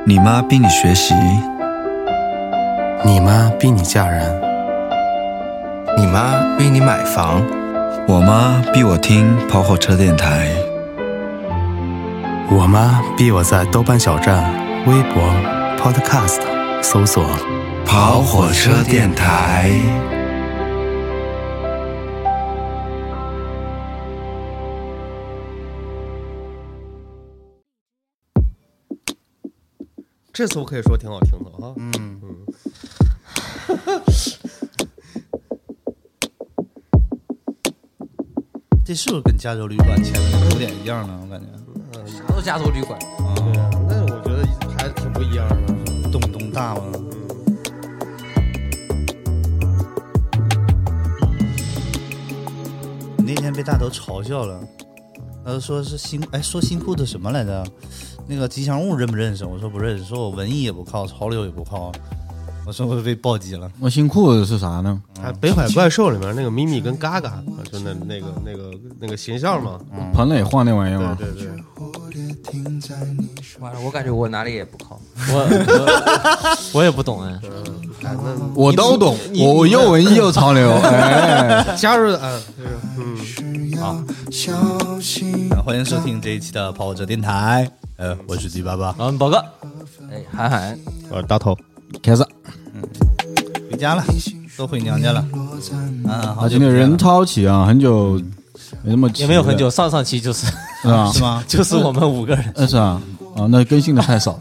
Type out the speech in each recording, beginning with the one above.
你妈逼你学习， 你妈逼你嫁人， 你妈逼你买房， 我妈逼我听跑火车电台， 我妈逼我在豆瓣小站、微博、Podcast 搜索跑火车电台。 这次我可以说挺好听的啊。 这是不是跟加州旅馆签的有点一样呢？我感觉， 啥都加州旅馆。 对啊，但是我觉得还挺不一样的。 东东大吗？那天被大头嘲笑了，说是说新裤子什么来着？那个吉祥物认不认识？我说不认识，说我文艺也不靠，潮流也不靠。我说我被暴击了。 我新裤子是啥呢？ 北海怪兽里面那个咪咪跟嘎嘎，就那个形象嘛。 彭磊画那玩意儿吗？ 对对对。 完了，我感觉我哪里也不靠，我也不懂哎。 我都懂，我又文艺又潮流。 加入的好，欢迎收听这一期的跑火车电台。我是G88， 然后宝哥，涵涵， 大头， 开始。 回家了，都回娘家了。好， 今天人超齐啊，很久没这么齐， 也没有很久，上期就是是吧？ 是吗？ 就是我们5个人。 是啊，那更新的太少。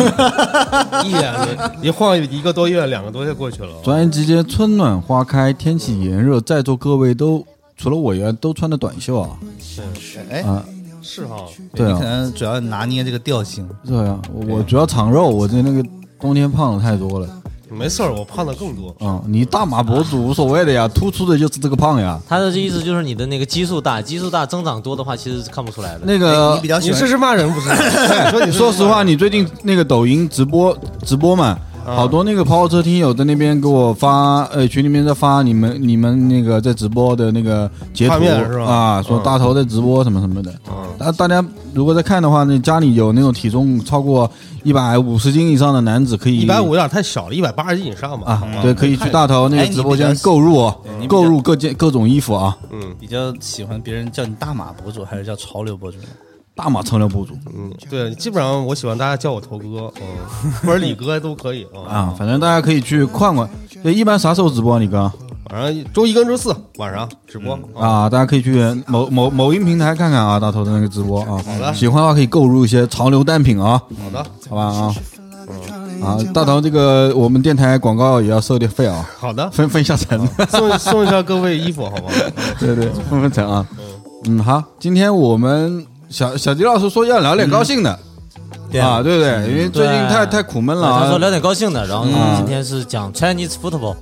一晃1个多月2个多月过去了。 转眼之间春暖花开，天气炎热，在座各位都除了我以外都穿的短袖啊。 是哈， 对啊， 你可能主要拿捏这个调性。 对啊，我主要长肉，我这那个冬天胖的太多了。 没事儿，我胖的更多。 你大码博主无所谓的呀，突出的就是这个胖呀。 他的意思就是你的那个基数大增长多的话，其实是看不出来的。 那个你比较喜欢， 你是骂人不是？ 说实话，你最近那个抖音直播嘛，好多那个跑火车听友在那边给我发，群里面在发你们那个在直播的那个截图是吧？ 啊，说大头在直播什么什么的。大家如果在看的话，那家里有那种体重超过150斤以上的男子可以 150有点太小了，180斤以上嘛。 对，可以去大头那个直播间购入各种衣服啊。 比较喜欢别人叫你大码博主还是叫潮流博主？ 大码潮流博主。 对，基本上我喜欢大家叫我头哥，或者李哥都可以啊。反正大家可以去看看。对，一般啥时候直播啊，李哥？ 晚上周1跟周4晚上直播大家可以去某音平台看看啊，大头的那个直播啊。 好的， 喜欢的话可以购入一些潮流单品啊。 好的， 好吧大头这个我们电台广告也要收点费啊。 好的， 分一下成， 送一下各位衣服好吗？ 对，分成啊。好，今天我们小迪老师说要聊点高兴的。对不对？因为最近太苦闷了。 他说聊点高兴的，然后今天是讲 Chinese football。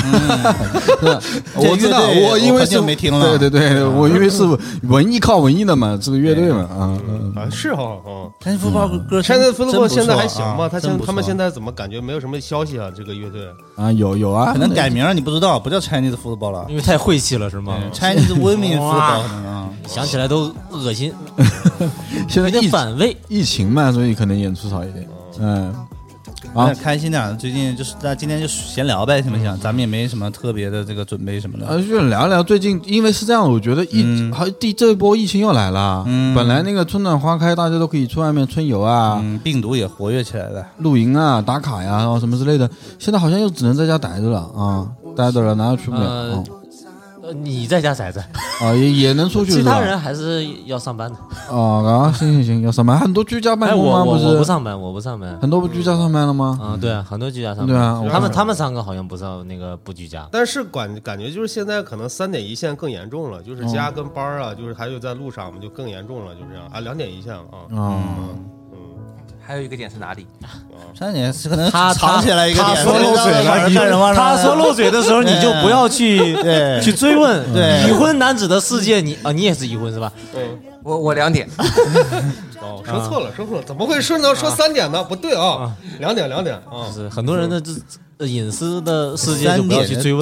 我知道，我因为是没听了。 对，我因为是文艺靠文艺的嘛，这个乐队嘛是哈 Chinese football 歌 ，Chinese football 现在还行吗？他们现在怎么感觉没有什么消息啊？这个乐队有啊， 可能改名你不知道，不叫 Chinese football 了， 因为太晦气了是吗 ？Chinese women football 想起来都恶心。 现在有点反胃， 疫情嘛，所以可能演出少一点。 开心点。最近就是今天就闲聊呗，行不行？咱们也没什么特别的这个准备什么的。 就聊聊最近，因为是这样，我觉得这一波疫情又来了。本来那个春暖花开，大家都可以去外面春游啊， 病毒也活跃起来了， 露营啊、打卡呀，然后什么之类的。现在好像又只能在家待着了啊，待着了，哪都去不了。 你在家宅着也能出去， 其他人还是要上班的。 行，要上班，很多居家办公吗？不是， 我不上班， 很多不居家上班了吗？ 对啊，很多居家上班。 对啊， 他们3个好像不上那个不居家， 但是感觉就是现在可能3点一线更严重了，就是家跟班啊，就是还有在路上，我们就更严重了，就这样2点一线还有一个点是哪里 ？3点是可能藏起来一个点。 他说漏嘴了，他说漏嘴的时候，你就不要去追问。 对， 已婚男子的世界，你也是已婚是吧？我2点。 说错了，怎么会顺到说3点呢？不对啊，2点啊。 就是很多人的这隐私的世界就不要去追问。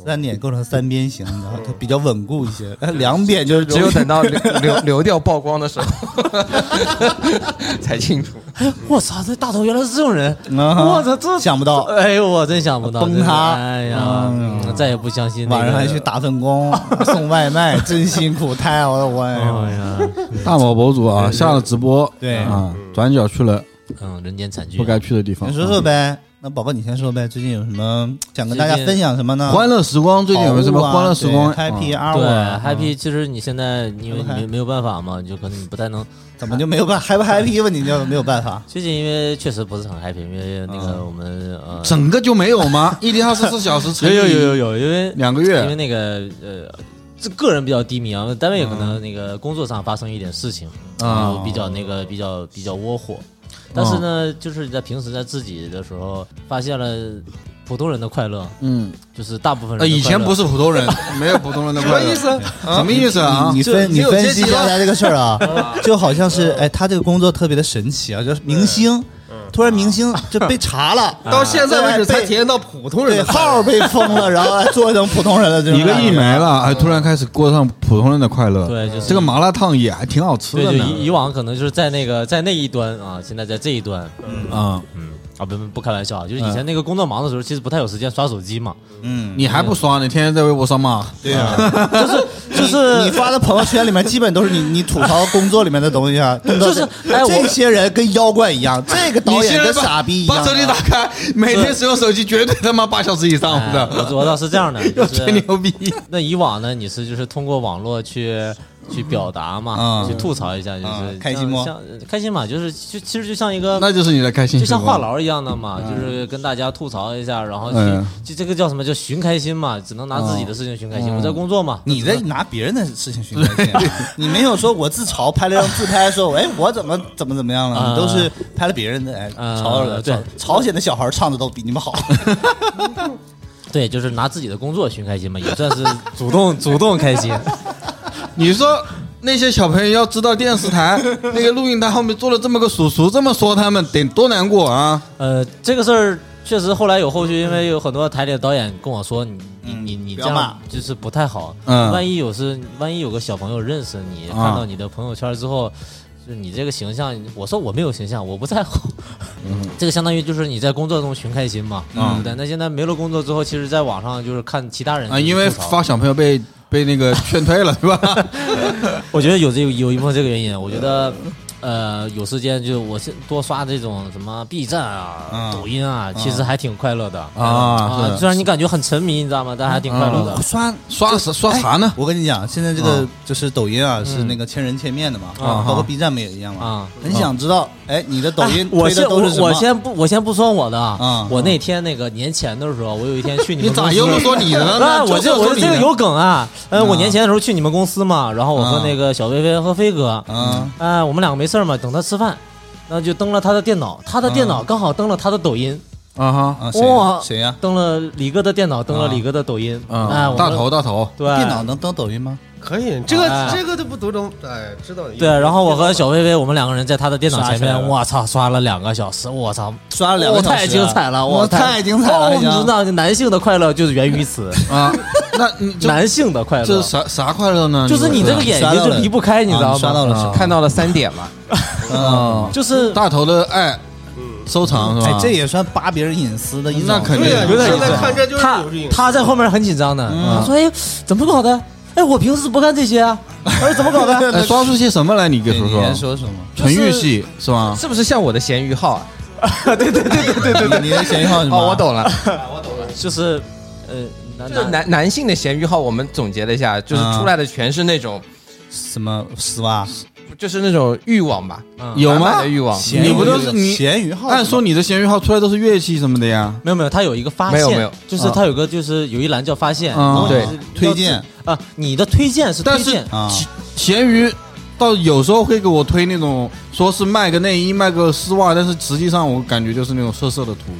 3点构成3边形，然后它比较稳固一些。2点就是只有等到流掉曝光的时候才清楚。 哎，我操，这大头原来是这种人！ 我操，这想不到， 哎呦，我真想不到， 崩塌！ 哎呀，再也不相信。 晚上还去打份工，送外卖，真辛苦，太好了，我哎呀！ 大宝博主啊，下了直播， 对啊，转角去了人间惨剧， 不该去的地方。 你说说呗。那宝宝你先说呗，最近有什么想跟大家分享什么呢？ 欢乐时光最近有没有什么欢乐时光 ？Happy Hour， 对 Happy，其实你现在因为你没有办法嘛，就可能你不太能。 怎么就没有办法 happy 问题就没有办法？ 最近因为确实不是很 happy， 因为那个我们整个就没有吗？一天24小时乘以有，因为 2个月， 因为那个这个人比较低迷啊，单位有可能那个工作上发生一点事情啊，比较窝火。但是呢，就是在平时在自己的时候发现了普通人的快乐，就是大部分人以前不是普通人，没有普通人的快乐， 什么意思？ 什么意思啊？ 你分析一下他这个事儿啊，就好像是他这个工作特别的神奇啊，就是明星。突然明星就被查了， 到现在为止才体验到普通人的号被封了，然后做成普通人了。 1个亿没了，突然开始过上普通人的快乐。 对，就是这个麻辣烫也还挺好吃的呢。 对，就以往可能就是在那一端啊，现在在这一端，不开玩笑，就是以前那个工作忙的时候，其实不太有时间刷手机嘛。 你还不刷？你天天在微博上骂。 对呀，就是你发的朋友圈里面，基本都是你吐槽工作里面的东西啊。就是这些人跟妖怪一样，这个导演跟傻逼一样。 把手机打开，每天使用手机绝对他妈8小时以上的。 我倒是这样的， 吹牛逼。 那以往呢，你是就是通过网络去表达嘛，去吐槽一下，就是开心吗？ 开心嘛，其实就像一个， 那就是你的开心， 就像话痨一样的嘛，就是跟大家吐槽一下，然后就这个叫什么叫寻开心嘛，只能拿自己的事情寻开心。我在工作嘛， 你在拿别人的事情寻开心，你没有说我自嘲，拍了张自拍说，哎，我怎么样了？你都是拍了别人的，对，朝鲜的小孩唱的都比你们好。 对，就是拿自己的工作寻开心嘛，也算是主动开心。 你说那些小朋友要知道电视台那个录音台后面坐了这么个叔叔，这么说他们得多难过啊！ 这个事儿确实后来有后续，因为有很多台里的导演跟我说，你这样就是不太好。万一有个小朋友认识你，看到你的朋友圈之后，就是你这个形象，我说我没有形象，我不在乎。这个相当于就是你在工作中寻开心嘛，对不对？那现在没了工作之后，其实在网上就是看其他人因为发小朋友被那个劝退了，是吧？ 我觉得有一部分这个原因，我觉得。有时间就我多刷这种什么 B 站啊、抖音啊，其实还挺快乐的啊。虽然你感觉很沉迷，你知道吗？但还挺快乐的。 刷啥呢？ 我跟你讲，现在这个就是抖音啊，是那个千人千面的嘛，包括 B 站不也一样嘛？很想知道，你的抖音推的都是什么？ 我先不说我的啊。我那天那个年前的时候，我有一天去你们公司， 你咋又不说你的呢？ 我这个有梗啊。我年前的时候去你们公司嘛，然后我和那个小飞飞和飞哥，我们两个没事嘛，等他吃饭，然后就登了他的电脑，他的电脑刚好登了他的抖音。 哇，谁呀？ 登了李哥的电脑，登了李哥的抖音。 大头， 对， 电脑能登抖音吗？ 可以，这个都不都能知道。 对，然后我和小薇薇，我们两个人在他的电脑前面，我操，刷了2个小时，我操， 刷了2个小时， 太精彩了， 我太精彩了！ 你知道，男性的快乐就是源于此啊。那男性的快乐， 这是啥快乐呢？ 就是你这个眼睛就离不开，你知道吗？ 刷到了， 看到了3点了。 就是大头的爱。收藏是吧？ 这也算扒别人隐私的一种。 那肯定有点。现在看这就是他在后面很紧张的，他说：“哎，怎么搞的？哎，我平时不干这些啊，怎么搞的？ 刷出些什么来？你给说说。 你说什么？ 纯欲系是吧？ 是不是像我的闲鱼号啊？ 对， 你的闲鱼号是什么？ 我懂了， 就是男性的闲鱼号，我们总结了一下，就是出来的全是那种什么丝袜。 就是那种欲望吧， 有吗？ 欲望， 你不都是你闲鱼号？ 按说你的闲鱼号出来都是乐器什么的呀？ 没有，它有一个发现， 没有， 就是它有个就是有一栏叫发现， 对， 推荐啊，你的推荐是推荐啊，闲鱼到有时候会给我推那种说是卖个内衣、卖个丝袜，但是实际上我感觉就是那种色色的图。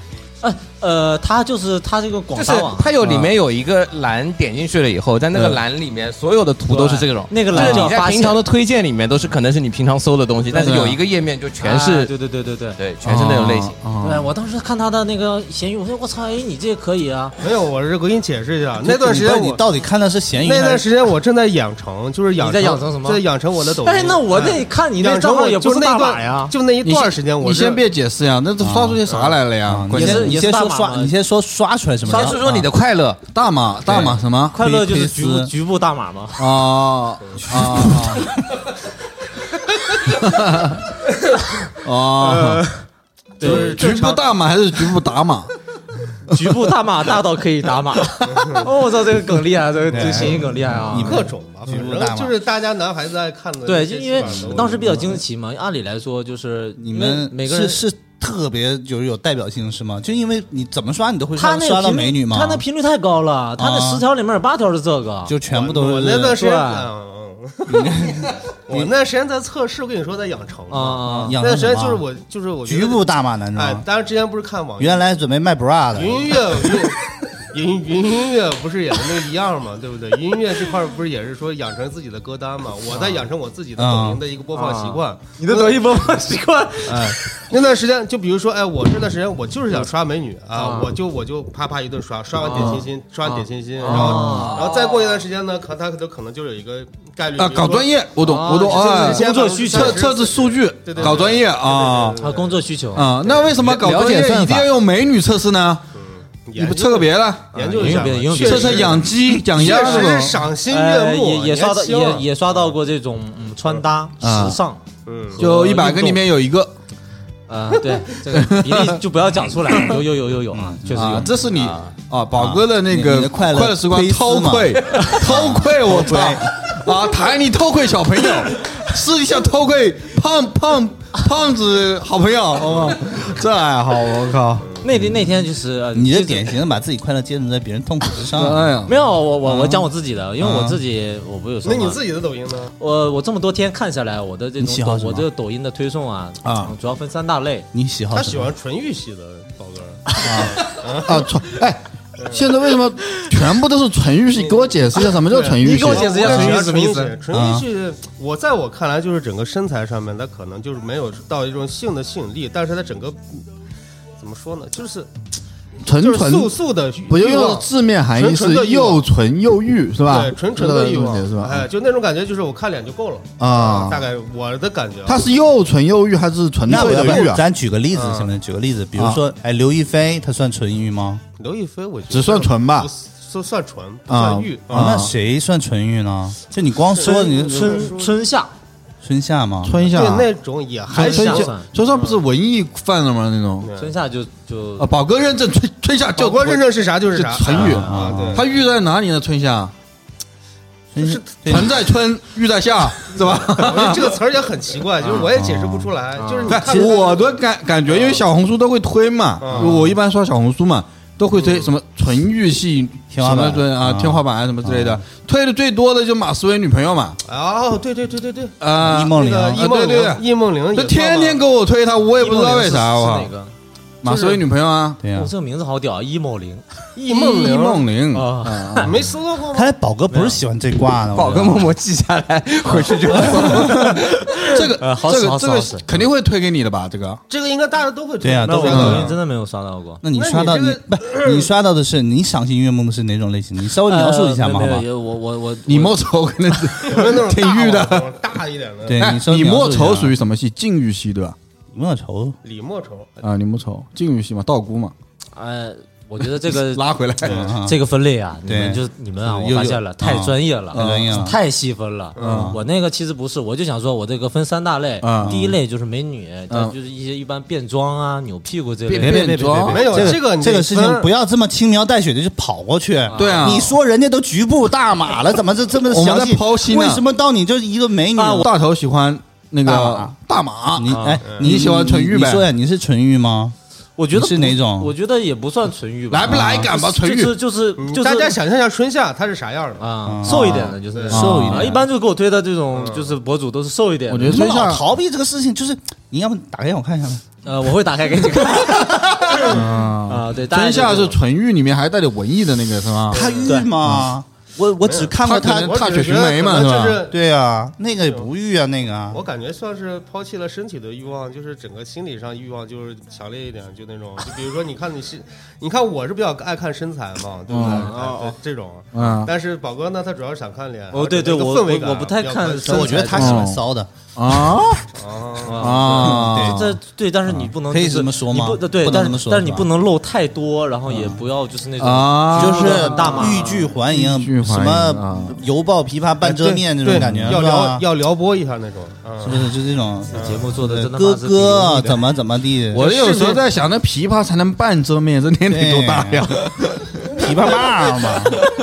它就是它这个广就是撒网， 它里面有一个栏，点进去了以后，在那个栏里面所有的图都是这种。 那个栏就是你在平常的推荐里面都是可能是你平常搜的东西，但是有一个页面就全是对， 全是那种类型。 对，我当时看他的那个闲鱼，我说我操，哎，你这个可以啊。 没有，我给你解释一下，那段时间你到底看的是闲鱼？ 那段时间我正在养成，就是你在养成什么？ 在养成我的抖音。 哎，那我那看你那账号也不是大码呀， 就那一段时间， 你先别解释呀，那刷出些啥来了呀？ 你先说刷，你先说刷出来什么？ 刷是说你的快乐大码什么？ 快乐就是局部大码吗？ 就是局部大码还是局部打码？ 局部大码大到可以打码。哦，我操，这个梗厉害，这个谐音梗厉害啊！ 你各种吧，反正就是大家男孩子爱看的。 对，就因为当时比较惊奇嘛。按理来说，就是你们每个人是特别就是有代表性是吗？就因为你怎么刷你都会刷到美女吗？ 他那频率太高了，他那10条里面有8条是这个， 就全部都是。 我那段时间，我那时间在测试，我跟你说在养成啊， 那段时间就是我局部大码男装。 哎，当然之前不是看网， 原来准备卖 bra 的。 云音乐不是也是那个一样嘛，对不对？音乐这块不是也是说养成自己的歌单嘛？我在养成我自己的抖音的一个播放习惯。 你的抖音播放习惯？ 哎，那段时间就比如说，哎，我这段时间我就是想刷美女啊，我就啪一顿刷完点心心，刷完点心心，然后再过一段时间呢，他可能就有一个概率搞专业，我懂啊， 工作需求测试数据，搞专业啊， 工作需求啊，那为什么搞专业一定要用美女测试呢？你不测个别的， 研究一下， 测测养鸡、养鸭这种，赏心悦目， 也刷到过这种穿搭时尚， 就100个里面有1个， 对，这个比例就不要讲出来，有啊，确实有， 这是你宝哥的那个快乐时光偷窥，我操台里偷窥小朋友，私底下偷窥胖子好朋友，这爱好我靠。 那天就是你这典型的把自己快乐建筑在别人痛苦之上。 没有，我讲我自己的，因为我自己我不有说。 那你自己的抖音呢？ 我这么多天看下来，我的这种我这个抖音的推送啊，主要分3大类。 你喜好？ 他喜欢纯欲系的宝哥哎，现在为什么全部都是纯欲系？给我解释一下什么叫纯欲系？ 你给我解释一下纯欲什么意思？ 纯欲系，在我看来就是整个身材上面，它可能就是没有到一种性的吸引力，但是它整个。怎么说呢？就是纯素的， 不就用字面含义是又纯又欲是吧？ 对，纯的欲望是吧？ 哎，就那种感觉，就是我看脸就够了啊。大概我的感觉， 它是又纯又欲还是纯粹的欲啊？ 咱举个例子，行吗？举个例子，比如说，哎，刘亦菲她算纯欲吗？ 刘亦菲我觉得只算纯吧， 算纯不算欲啊。那谁算纯欲呢？就你光说你春夏吗？ 春夏那种也还春夏不是文艺范了吗？那种春夏就宝哥认证春夏， 宝哥认证是啥就是啥， 纯欲啊。他欲在哪里呢？春夏，是纯在春，欲在夏，是吧？ 这个词儿也很奇怪，就是我也解释不出来。就是你看我的感觉，因为小红书都会推嘛，我一般刷小红书嘛。都会推什么纯欲系天花板天花板什么之类的，推的最多的就马思唯女朋友嘛。 哦，对易梦玲， 易梦玲， 就天天给我推她，我也不知道为啥。我马思唯女朋友啊， 对呀， 这个名字好屌，易梦玲， 易梦玲没搜过吗？ 看来宝哥不是喜欢这挂的， 宝哥默默记下来，回去就这个肯定会推给你的吧？这个应该大家都会推。 对呀， 那我抖音真的没有刷到过。 那你刷到你刷到的是你赏心悦目的是哪种类型？你稍微描述一下嘛，好吧？ 我李莫愁可能是挺欲的， 大一点的。 对， 李莫愁属于什么系？禁欲系对吧？ 李莫愁啊，李莫愁禁欲系嘛，道姑嘛。 我觉得这个拉回来， 这个分类啊，你们啊，我发现了太专业了，太细分了。我那个其实不是，我就想说，我这个分3大类，第一类就是美女，就是一些一般变装啊、扭屁股这类。 别， 没有这个事情不要这么轻描淡写的就跑过去。 对啊， 你说人家都局部大码了，怎么这么详细剖析？ 为什么到你就一个美女？ 大头喜欢那个大码，你喜欢纯欲呗？ 你说呀，你是纯欲吗？ 我觉得是哪种？ 我觉得也不算纯欲吧。 来不来敢吧？纯欲就是大家想象一下春夏它是啥样的啊？瘦一点的，就是瘦一点。 一般就给我推的这种就是博主都是瘦一点的。 我觉得春夏逃避这个事情，就是你要不打开我看一下呗。 我会打开给你看。 啊，对， 真夏是纯欲，里面还带点文艺的那个是吧？ 他欲吗？我只看过他踏雪寻梅嘛，是吧？ 对啊，那个也不欲啊，那个我感觉算是抛弃了身体的欲望，就是整个心理上欲望就是强烈一点，就那种，就比如说你看我是比较爱看身材嘛，对不对？这种，但是宝哥呢，他主要是想看脸。 哦，对，我不太看， 我觉得他喜欢骚的啊， 对，但是你不能可以这么说吗？ 对，但是你不能露太多，然后也不要就是那种就是大码欲拒还迎。什么犹抱琵琶半遮面这种感觉， 要撩拨一下那种， 是不是？就这种节目做的真的哥哥怎么地？ 我有时候在想，那琵琶才能半遮面，这年龄多大呀？ 琵琶把嘛，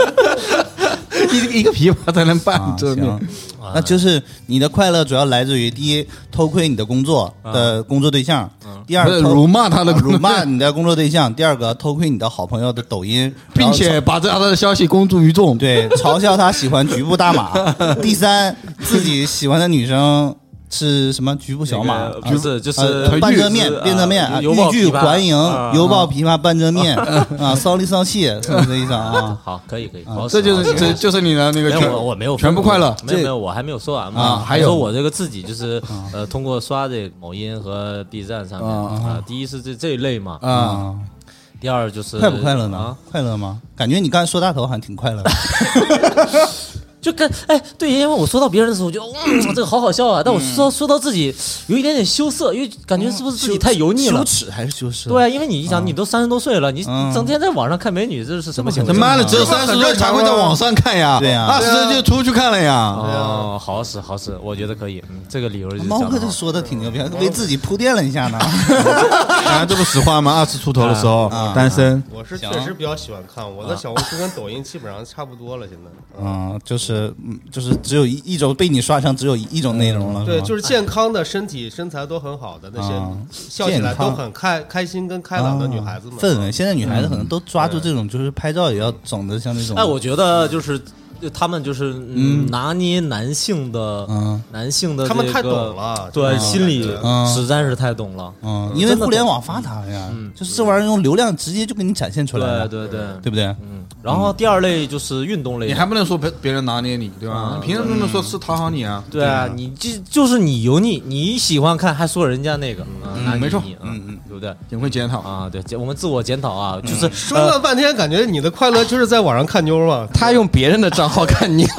一个琵琶才能半遮面。 那就是你的快乐主要来自于第一，偷窥你的工作的工作对象；第二， 辱骂他的辱骂你的工作对象；第二个，偷窥你的好朋友的抖音， 并且把他的消息公诸于众。 对，嘲笑他喜欢局部大码。第三，自己喜欢的女生是什么局部小码？ 不是，就是半遮面、边遮面，欲拒还迎，犹抱琵琶半遮面啊，骚里骚气，是不是这意思啊？ 好，可以， 这就是你的那个我没有全部快乐， 没有，我还没有说完嘛。还有我这个自己就是通过刷这某音和 B 站上面第一是这一类嘛第二就是快不快乐呢？快乐吗？感觉你刚才说大头好像挺快乐的。 就跟对，因为我说到别人的时候，我觉得这个好笑啊。但我说到自己，有一点点羞涩，因为感觉是不是自己太油腻了？ 羞耻还是羞涩？ 对啊，因为你想，你都30多岁了，你整天在网上看美女，这是什么情况？ 他妈的，只有30岁才会在网上看呀， 对呀 ，20岁就出去看了呀。 哦，好使，我觉得可以。这个理由就是猫哥这说的挺牛逼，为自己铺垫了一下呢。 这不实话吗？20出头的时候单身。 我是确实比较喜欢看，我的小红书跟抖音基本上差不多了，现在。 就是只有一种被你刷成只有一种内容了。 对，就是健康的身体身材都很好的那些，笑起来都很开心跟开朗的女孩子们。 氛围，现在女孩子可能都抓住这种，就是拍照也要整的像那种。 我觉得就是他们就是拿捏男性的他们太懂了， 对，心理实在是太懂了。 因为互联网发达呀，就是这玩意儿用流量直接就给你展现出来了， 对不对？ 然后第二类就是运动类， 你还不能说别人拿捏你，对吧？你凭什么能说是讨好你啊？ 对啊，你就是你油腻，你喜欢看还说人家那个， 没错， 对不对？ 也会检讨啊，对，我们自我检讨啊，就是说了半天，感觉你的快乐就是在网上看妞嘛。 他用别人的账号看妞，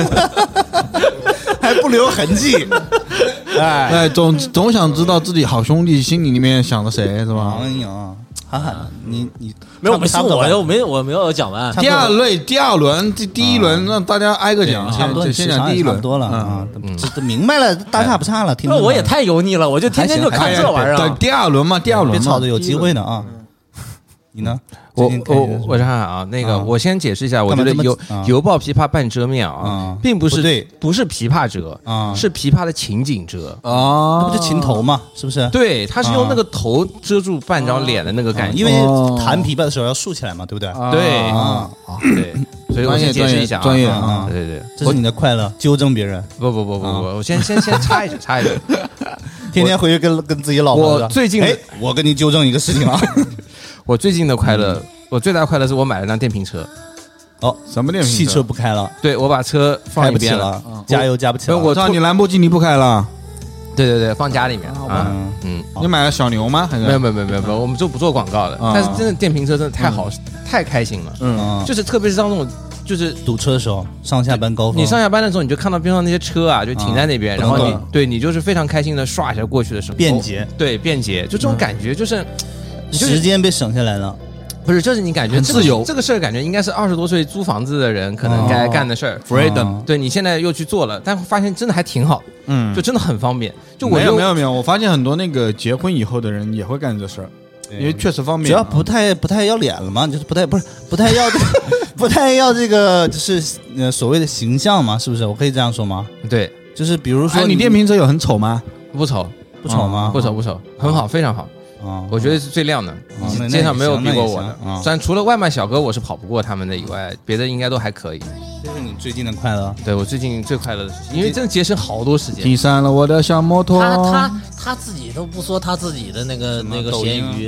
还不留痕迹。 总想知道自己好兄弟心里面想的谁是吧？ 哎呀，涵涵，你没有，我没有讲完。 第二轮，第一轮让大家挨个讲， 差不多， 先讲第一轮多了啊，明白了，大差不差了。 那我也太油腻了，我就天天就看这玩意儿。 对，第二轮嘛， 别吵着有机会呢啊。你呢？ 我看看啊，那个我先解释一下，我觉得犹抱琵琶半遮面啊，并不是琵琶遮啊，是琵琶的琴颈遮啊，那不就琴头嘛，是不是？ 对，他是用那个头遮住半张脸的那个感觉， 因为弹琵琶的时候要竖起来嘛，对不对？ 对，所以我先解释一下， 专业啊， 对， 这是你的快乐，纠正别人。 不，我先插一句， 天天回去跟自己老婆。 我最近我跟你纠正一个事情啊。 我最近的快乐，我最大的快乐是我买了辆电瓶车。 哦， 什么电瓶车？ 汽车不开了。 对，我把车放一边了， 加油加不起了。 我知道你兰博基尼不开了。 对，放家里面啊。 你买了小牛吗？还是没有，我们就不做广告的。但是真的电瓶车真的太好，太开心了。就是特别是当那种就是堵车的时候，上下班高峰， 你上下班的时候，你就看到边上那些车啊，就停在那边，然后你就是非常开心的刷一下过去的时候， 便捷， 对，便捷，就这种感觉就是。 时间被省下来了， 不是，这是你感觉很自由。 这个事儿感觉应该是20多岁租房子的人可能该干的事儿。Freedom， 对你现在又去做了，但发现真的还挺好，就真的很方便。就我没有，我发现很多那个结婚以后的人也会干这事儿，因为确实方便。 只要不太要脸了嘛，就是不太要不太要这个就是所谓的形象嘛，是不是？我可以这样说吗？ 对， 就是比如说你电瓶车有很丑吗？ 不丑吗？ 不丑，很好，非常好。我觉得是最亮的，街上没有比过我的。虽然除了外卖小哥我是跑不过他们的以外，别的应该都还可以。 这是你最近的快乐？ 对，我最近最快乐的事情，因为真的节省好多时间。 提升了我的小摩托。 他自己都不说他自己的那个闲鱼，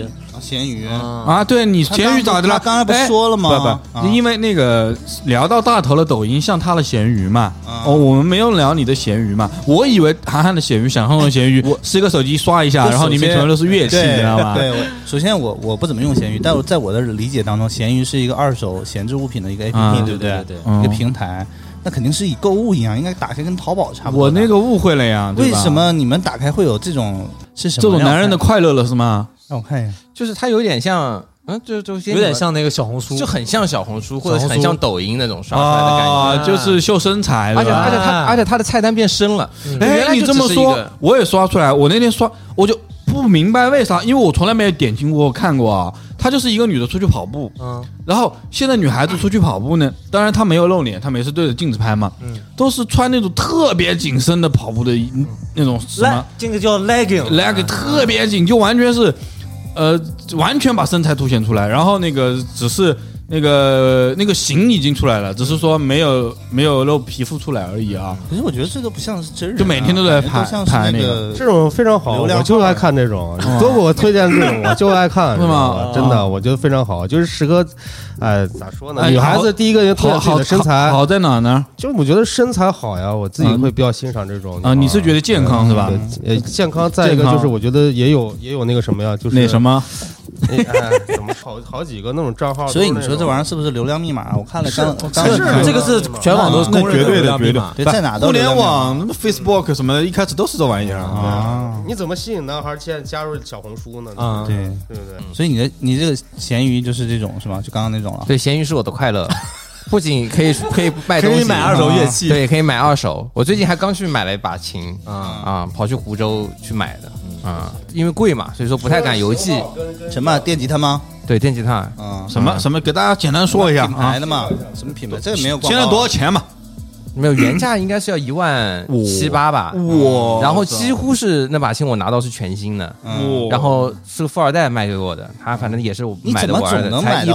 咸鱼啊，对你咸鱼咋的了？ 刚才不说了吗？ 不，因为那个聊到大头的抖音像他的咸鱼嘛，我们没有聊你的咸鱼嘛，我以为韩寒的咸鱼，想象中的咸鱼是一个手机刷一下，然后里面全都是乐器，你知道吗？ 对，首先我不怎么用咸鱼，但在我的理解当中，咸鱼是一个二手闲置物品的一个 APP， 对不对？一个平台。那肯定是以购物一样，应该打开跟淘宝差不多。 我那个误会了呀， 为什么你们打开会有这种是什么？ 这种男人的快乐了是吗？ 让我看一下， 就是它有点像，就有点像那个小红书， 就很像小红书，或者很像抖音那种刷出来的感觉， 就是秀身材， 而且它的菜单变深了。 哎，你这么说，我也刷出来。我那天刷，我就不明白为啥，因为我从来没有点进过看过啊。她就是一个女的出去跑步，然后现在女孩子出去跑步呢，当然她没有露脸，她每次对着镜子拍嘛，都是穿那种特别紧身的跑步的那种什么， 这个叫 legging 特别紧，就完全是，完全把身材凸显出来，然后那个只是。那个型已经出来了，只是说没有露皮肤出来而已啊。 可是我觉得这都不像是真人， 就每天都在拍那个，这种非常好，我就爱看这种。你多给我推荐这种，我就爱看，是吗？真的，我觉得非常好，就是适合，咋说呢？女孩子第一个推荐自己的身材好在哪呢？ 就是我觉得身材好呀，我自己会比较欣赏这种啊。你是觉得健康是吧？ 健康，再一个就是我觉得也有那个什么呀，就是那什么。 怎么好几个那种账号？ 所以你说这玩意儿是不是流量密码？我看了刚这个是全网都是公认的流量密码， 对，在哪都互联网、Facebook 什么的，一开始都是这玩意儿啊。 你怎么吸引男孩现在加入小红书呢？ 对不对？所以你这个咸鱼就是这种是吧？就刚刚那种了。 对，咸鱼是我的快乐。不仅可以卖东西， 可以买二手乐器， 对，可以买二手。我最近还刚去买了一把琴，跑去湖州去买的。因为贵嘛，所以说不太敢邮寄。 什么电吉他吗？ 对，电吉他。 什么？给大家简单说一下品牌的嘛？什么品牌？这个没有。 现在多少钱嘛？ 没有，原价应该是要1.7-8吧。哇！然后几乎是那把琴我拿到是全新的。然后是个富二代卖给我的，他反正也是我买的玩的，才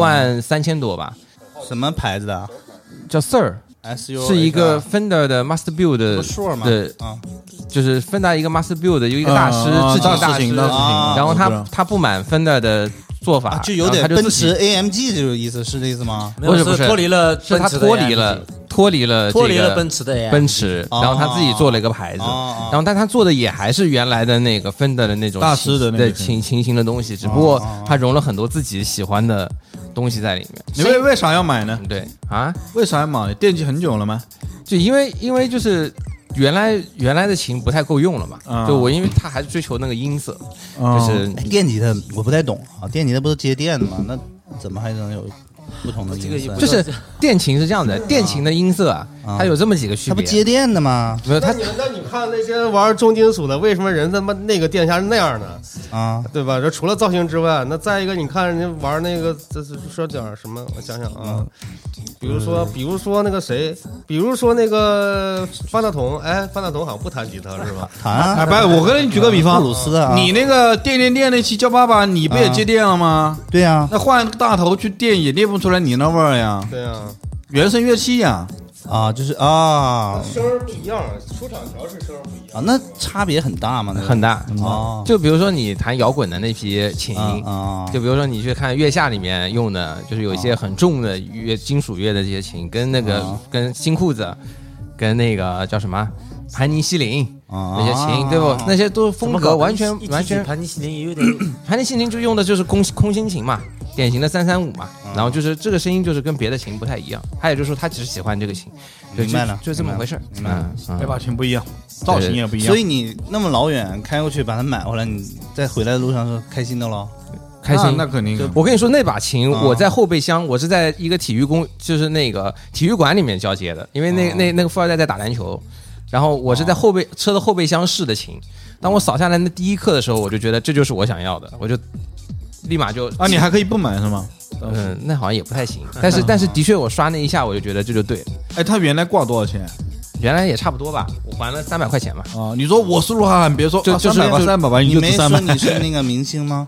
13000多吧。 什么牌子的？ 叫 Sir。是一个 Fender 的 Master Build 的，就是 Fender 一个 Master Build 有一个大师，制琴大师，然后他不满 Fender 的做法， 就有点奔驰 AMG 这个意思，是这意思吗？ 不是脱离了， 是他脱离了奔驰的奔驰，然后他自己做了一个牌子，然后但他做的也还是原来的那个 Fender 的那种大师的那个琴型的东西，只不过他融了很多自己喜欢的东西在里面。 你为啥要买呢？ 对啊， 为啥要买？惦记很久了吗？ 就因为就是原来的琴不太够用了嘛，就我因为他还是追求那个音色，就是电吉他我不太懂啊，电吉他不是接电的吗？那怎么还能有不同的音色？ 就是电琴是这样的，电琴的音色啊，它有这么几个区别。 它不接电的吗？ 没有，它那你看那些玩重金属的，为什么人他妈那个电下是那样的啊？对吧？这除了造型之外，那再一个，你看人家玩那个，这是说点什么？我想想啊，比如说那个谁，比如说那个方大同，方大同好像不弹吉他是吧？ 弹啊！ 不，我跟你举个比方， 鲁斯啊， 你那个电那期叫爸爸，你不也接电了吗？ 对呀， 那换大头去电也电不出来你那味儿呀。 对呀， 原声乐器呀。 就是啊， 声不一样，出厂调是声不一样啊，那差别很大吗？ 很大哦。就比如说你弹摇滚的那批琴就比如说你去看月下里面用的，就是有一些很重的金属乐的这些琴，跟那个跟新裤子，跟那个叫什么盘尼西林那些琴，对不？那些都风格完全。 盘尼西林也有点， 盘尼西林就用的就是空心琴嘛。典型的335嘛，然后就是这个声音就是跟别的琴不太一样，还有就是说他只是喜欢这个琴， 明白了， 就这么回事。 每把琴不一样，造型也不一样。 所以你那么老远开过去把它买回来，你在回来的路上是开心的咯？ 开心， 那肯定。 我跟你说，那把琴我在后备箱，我是在一个就是那个体育馆里面交接的，因为那个富二代在打篮球，然后我是在车的后备箱试的琴。当我扫下来那第一课的时候，我就觉得这就是我想要的，我就。立马就你还可以不买是吗？ 那好像也不太行，但是的确我刷那一下我就觉得这就对了。 他原来挂多少钱？ 原来也差不多吧，我还了300块钱嘛。 你说我是鹿晗，别说就是 300吧， 你没说你是那个明星吗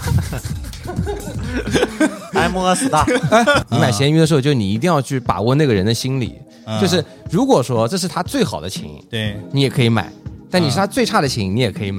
？M Star， 你买咸鱼的时候，就你一定要去把握那个人的心理，就是如果说这是他最好的琴， 对你也可以买，但你是他最差的琴，你也可以买。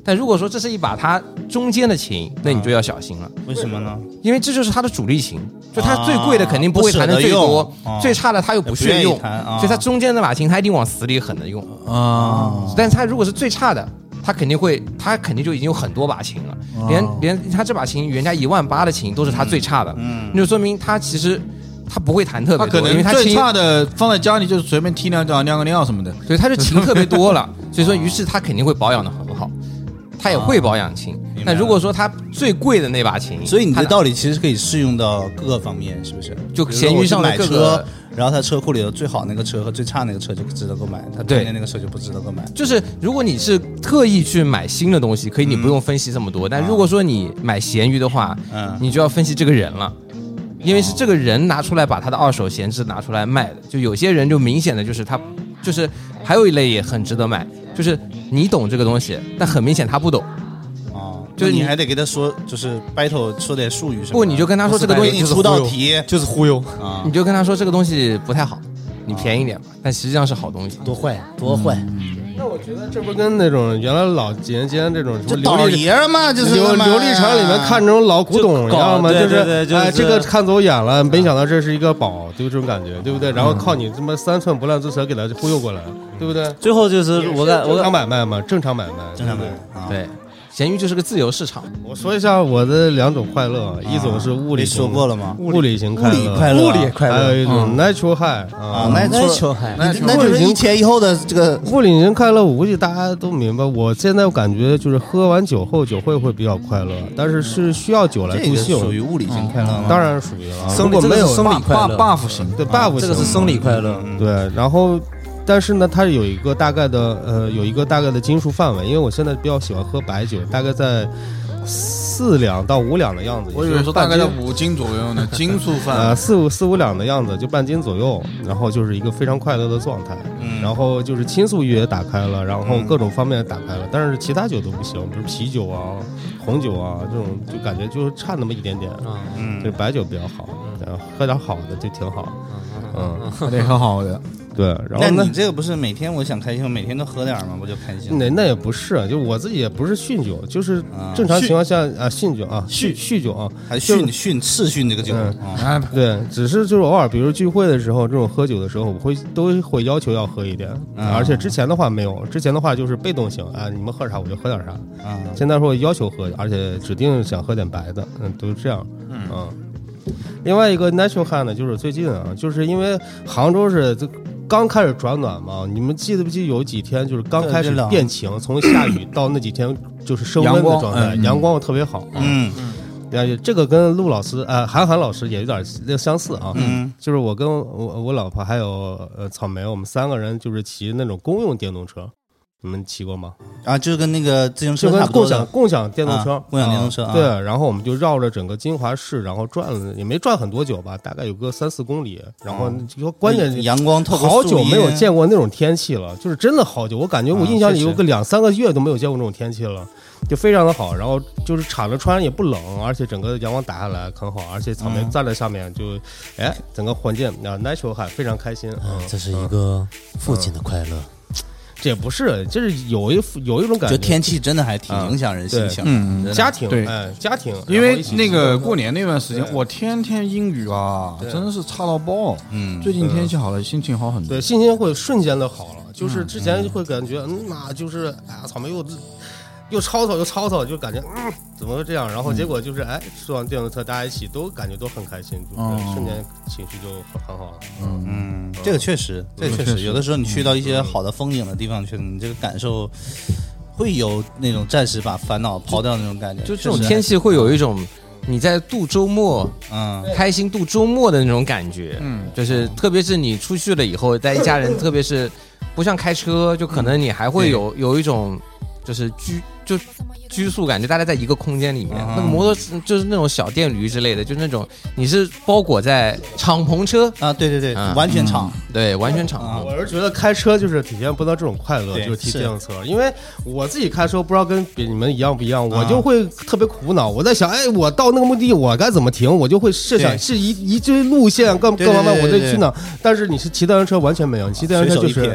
但如果说这是一把它中间的琴，那你就要小心了。 为什么呢？ 因为这就是它的主力琴，就它最贵的肯定不会弹的最多，最差的它又不屑用，所以它中间那把琴它一定往死里狠的用啊。但是它如果是最差的，他肯定就已经有很多把琴了，连他这把琴原价18000的琴都是他最差的，那就说明他其实他不会弹特别多，因为他最差的放在家里就是随便踢两脚、尿个尿什么的， 所以他就琴特别多了，所以说于是他肯定会保养的很好，他也会保养琴。那如果说他最贵的那把琴， 所以你的道理其实可以适用到各个方面，是不是？ 就闲鱼上的各个。 然后他车库里有最好那个车和最差那个车就值得购买，他中间那个车就不值得购买。 就是如果你是特意去买新的东西，可以你不用分析这么多，但如果说你买闲鱼的话，你就要分析这个人了，因为是这个人拿出来把他的二手闲置拿出来卖的。就有些人就明显的就是他就是还有一类也很值得买，就是你懂这个东西，但很明显他不懂。 就是你还得给他说，就是 battle 说点术语什么的。 不，你就跟他说这个东西你出道题就是忽悠啊，你就跟他说这个东西不太好，你便宜点吧，但实际上是好东西。 多坏。 那我觉得这不跟那种原来老几年间这种什么老爷儿嘛，就是琉璃厂里面看这种老古董一样嘛，就是哎这个看走眼了，没想到这是一个宝，就这种感觉，对不对？然后靠你这么3寸不烂之舌给他忽悠过来，对不对？ 最后就是正常买卖嘛，正常买卖， 对。闲鱼就是个自由市场。 我说一下我的2种快乐，一种是物理型， 说过了吗？ 物理型快乐， 物理快乐， 还有一种 natural high 啊 ，natural high，那就是1前1后的这个物理型快乐。我估计大家都明白。我现在感觉就是喝完酒后酒会比较快乐，但是是需要酒来助兴。 属于物理型快乐吗？ 当然属于了。 如果没有生理快乐 buff 型， 对 buff 型， 这个是生理快乐。 对，然后。但是呢，它有一个大概的斤数范围，因为我现在比较喜欢喝白酒，大概在4两到5两的样子。 我以为说大概在5斤左右呢，斤数范 ，4、5两的样子，就半斤左右。然后就是一个非常快乐的状态。然后就是倾诉欲也打开了，然后各种方面也打开了，但是其他酒都不行，比如啤酒啊、红酒啊这种，就感觉就是差那么一点点。就是白酒比较好，喝点好的就挺好。 喝点很好的。 对，然后那你这个不是每天我想开心，我每天都喝点吗？不就开心？ 那也不是，就我自己也不是酗酒，就是正常情况下酗酒啊，酗酒啊， 还斥酗这个酒对，只是就是偶尔，比如聚会的时候，这种喝酒的时候，我都会要求要喝一点，而且之前的话没有，之前的话就是被动型啊，你们喝啥我就喝点啥。现在说要求喝，而且指定想喝点白的，都是这样。另外一个 natural high 呢，就是最近啊，就是因为杭州是刚开始转暖嘛，你们记得不记得有几天就是刚开始变晴，从下雨到那几天就是升温的状态，阳光特别好。这个跟陆老师韩老师也有点相似啊。就是我跟我老婆还有草莓，我们3个人就是骑那种公用电动车。你们骑过吗？ 就是跟那个自行车差不多的，共享电动车， 共享电动车。 对，然后我们就绕着整个金华市，然后转了，也没转很多久吧，大概有个3-4公里。然后就关键阳光透过好久没有见过那种天气了，就是真的好久，我感觉我印象里有个2-3个月都没有见过这种天气了，就非常的好。然后就是敞着穿也不冷，而且整个阳光打下来很好，而且草莓站在上面就整个环境natural high 非常开心。 这是一个父亲的快乐。 这也不是，就是有一种感觉， 就天气真的还挺影响人心情。 家庭对， 家庭， 因为那个过年那段时间，我天天阴雨啊，真的是差到爆。最近天气好了，心情好很多。 对，心情会瞬间的好了，就是之前会感觉就是草莓又吵吵，就感觉怎么会这样？然后结果就是坐上电动车，大家一起都感觉都很开心，就是瞬间情绪就很好了。 这个确实，有的时候你去到一些好的风景的地方去，你这个感受会有那种暂时把烦恼抛掉那种感觉。 就这种天气会有一种你在度周末，开心度周末的那种感觉。就是特别是你出去了以后，在一家人，特别是不像开车，就可能你还会有一种就是拘束感，就大家在一个空间里面。那个摩托就是那种小电驴之类的，就是那种你是包裹在敞篷车啊，对，完全敞， 对，完全敞篷。 我是觉得开车就是体现不到这种快乐，就是骑电动车。因为我自己开车不知道跟你们一样不一样，我就会特别苦恼。我在想，我到那个目的地我该怎么停？我就会设想是一堆路线各方面我得去哪。但是你是骑电动车完全没有，你骑电动车就是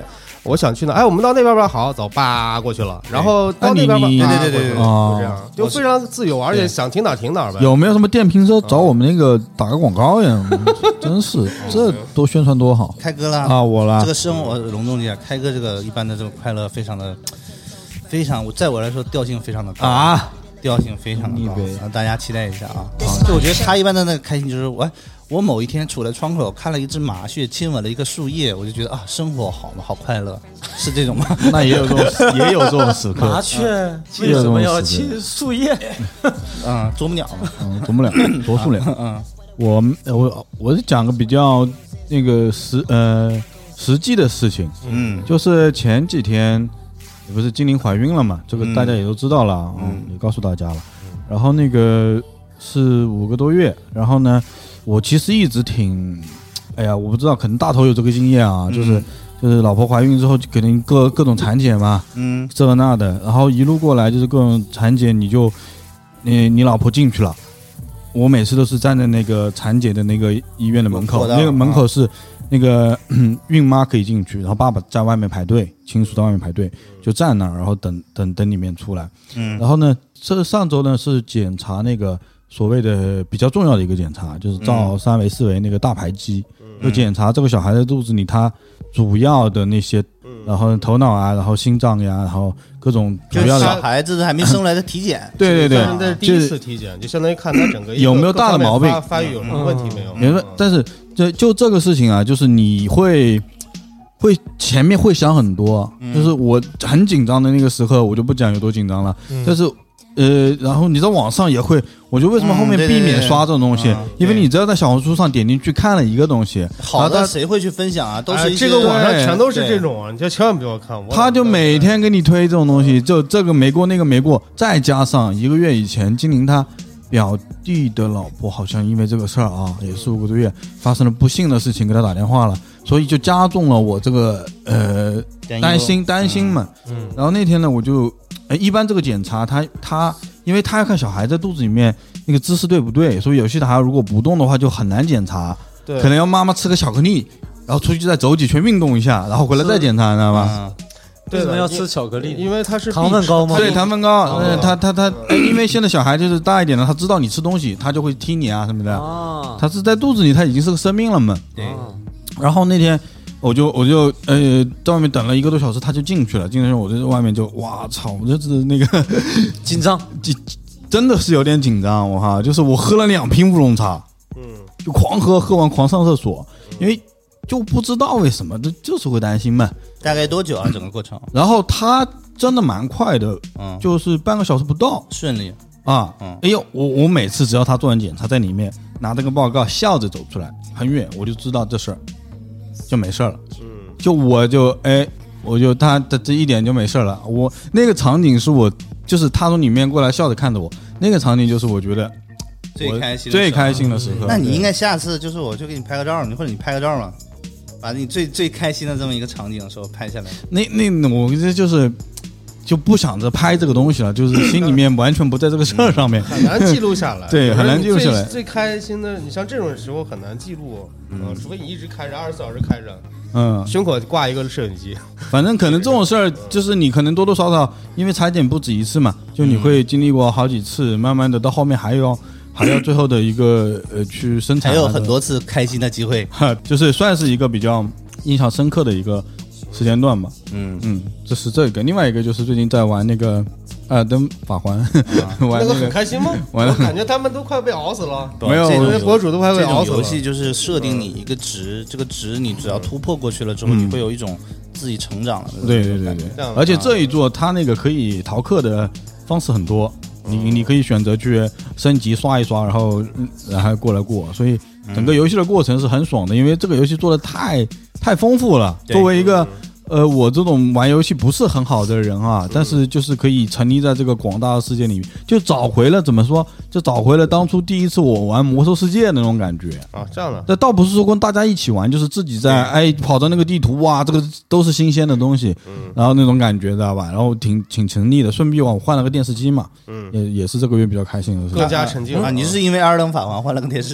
我想去哪？哎，我们到那边吧，好，走吧，过去了。然后到那边吧，对，就这样，就非常自由，而且想停哪停哪呗。 有没有什么电瓶车找我们那个打个广告呀？真是，这多宣传多好。 开哥啦啊，我啦。 这个生活隆重一点，开哥这个一般的这个快乐非常，在我来说调性非常的高啊。调性非常的高，大家期待一下啊！就我觉得他一般的那个开心就是我某一天杵在窗口看了一只麻雀亲吻了一个树叶，我就觉得啊，生活好嘛，好快乐，是这种吗？ 那也有这种时刻。 麻雀为什么要亲树叶？ 啄木鸟嘛， 啄木鸟，啄树鸟。我讲个比较那个实际的事情，就是前几天。不是精灵怀孕了嘛？这个大家也都知道了，也告诉大家了。然后那个是5个多月，然后呢，我其实一直挺，哎呀，我不知道，可能大头有这个经验啊，就是老婆怀孕之后，就肯定各种产检嘛，这那的，然后一路过来就是各种产检，你老婆进去了，我每次都是站在那个产检的那个医院的门口，那个门口是。那个孕妈可以进去，然后爸爸在外面排队，亲属在外面排队，就站那儿，然后等里面出来。然后呢，这上周呢是检查那个所谓的比较重要的一个检查，就是照3维4维那个大排畸，就检查这个小孩的肚子里他主要的那些，然后头脑啊，然后心脏呀，然后各种主要的小孩子还没生来的体检。 对， 这是第一次体检，就相当于看他整个有没有大的毛病， 发育有什么问题没有。 但是就这个事情啊，就是你会前面会想很多，就是我很紧张的那个时刻，我就不讲有多紧张了。但是然后你在网上也会，我觉得为什么后面避免刷这种东西，因为你只要在小红书上点进去看了一个东西， 好的谁会去分享啊？都是这个网上全都是这种啊，你就千万不要看。 他就每天给你推这种东西，就这个没过那个没过，再加上1个月以前精灵他表弟的老婆好像因为这个事儿啊，也是5个多月发生了不幸的事情，给他打电话了，所以就加重了我这个担心嘛。然后那天呢，我就一般这个检查他因为他要看小孩在肚子里面那个姿势对不对，所以有些小孩如果不动的话就很难检查，可能要妈妈吃个巧克力，然后出去再走几圈运动一下，然后回来再检查，你知道吗？ 为什么要吃巧克力？ 因为它是糖分高吗？ 对，糖分高。他因为现在小孩就是大一点了，他知道你吃东西，他就会踢你啊什么的。他是在肚子里，他已经是个生命了嘛。 对。 然后那天我就在外面等了1个多小时，他就进去了。进去我在外面就哇操，我就是那个紧张， 真的是有点紧张。我哈，就是我喝了2瓶乌龙茶，就狂喝，喝完狂上厕所，因为就不知道为什么，就是会担心嘛。 大概多久啊？整个过程？ 然后他真的蛮快的，就是半个小时不到， 顺利啊。哎呦，我每次只要他做完检查，在里面拿这个报告笑着走出来，很远我就知道这事儿就没事了。我就他的这一点就没事了。我那个场景是我就是他从里面过来笑着看着我，那个场景就是我觉得最开心的时刻。 那你应该下次就是我就给你拍个照，或者你拍个照嘛，把你最开心的这么一个场景的时候拍下来。 那我这就不想着拍这个东西了，就是心里面完全不在这个事儿上面， 很难记录下来。 对，很难记录下来。 最开心的，你像这种时候很难记录，除非你一直开着24小时开着。胸口挂一个摄影机， 反正可能这种事儿就是你可能多多少少，因为裁剪不止一次嘛，就你会经历过好几次，慢慢的到后面还要最后的一个去生产， 还有很多次开心的机会， 就是算是一个比较印象深刻的一个时间段吧。这是这个，另外一个就是最近在玩那个艾尔登法环， 玩那个很开心吗？我感觉他们都快被熬死了。 没有， 这些博主都快被熬死了。 这种游戏就是设定你一个值，这个值你只要突破过去了之后，你会有一种自己成长了。 对，而且这一座它那个可以逃课的方式很多，你可以选择去升级刷一刷，然后过来过，所以整个游戏的过程是很爽的，因为这个游戏做的太丰富了。作为一个我这种玩游戏不是很好的人啊，但是就是可以沉溺在这个广大的世界里面，就找回了怎么说，就找回了当初第一次我玩魔兽世界的那种感觉啊。这样的， 这倒不是说跟大家一起玩，就是自己在跑到那个地图，哇，这个都是新鲜的东西，然后那种感觉知道吧？然后挺沉溺的。顺便我换了个电视机嘛，也是这个月比较开心的事， 更加沉浸啊。你是因为2等法环换了个电视啊？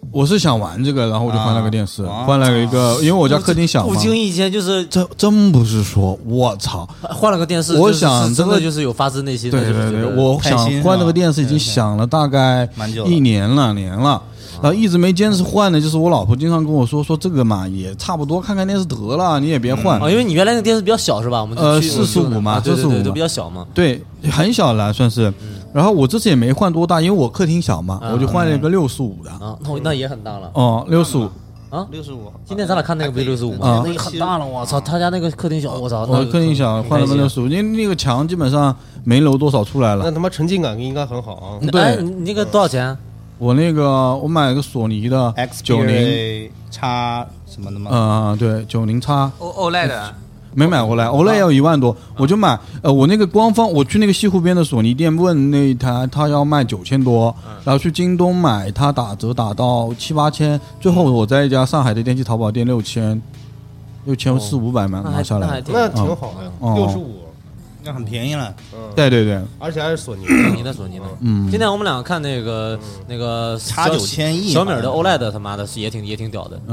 我是想玩这个，然后我就换了个电视，换了一个，因为我家客厅小嘛。 不经意间就是这真不是说，我操， 换了个电视， 我想真的就是有发自内心的。 对，我想换这个电视已经想了大概1年了，然后一直没坚持换的，就是我老婆经常跟我说这个嘛也差不多，看看电视得了，你也别换。 因为你原来那个电视比较小是吧？我们 45嘛，45 都比较小嘛。 对，很小了算是。然后我这次也没换多大，因为我客厅小嘛，我就换了一个65的。 那也很大了。 65 啊，65。今天咱俩看那个不是65吗？那个很大了，我操！他家那个客厅小，我操！ 我客厅小，换了个65，因为那个墙基本上没揉多少出来了。 那他妈沉浸感应该很好啊。 对， 你那个多少钱？ 我那个我买了个索尼的 90叉什么的吗？对，90叉 OLED 没买过来，OLED 要1万多，我就买我那个官方，我去那个西湖边的索尼店问那一台，他要卖9000多，然后去京东买，他打折打到7、8千，最后我在一家上海的电器淘宝店6400-500买下来， 那挺好的，65。 那很便宜了， 对， 而且还是索尼的。今天我们两个看那个差9000 小米的 OLED， 他妈的也挺屌的。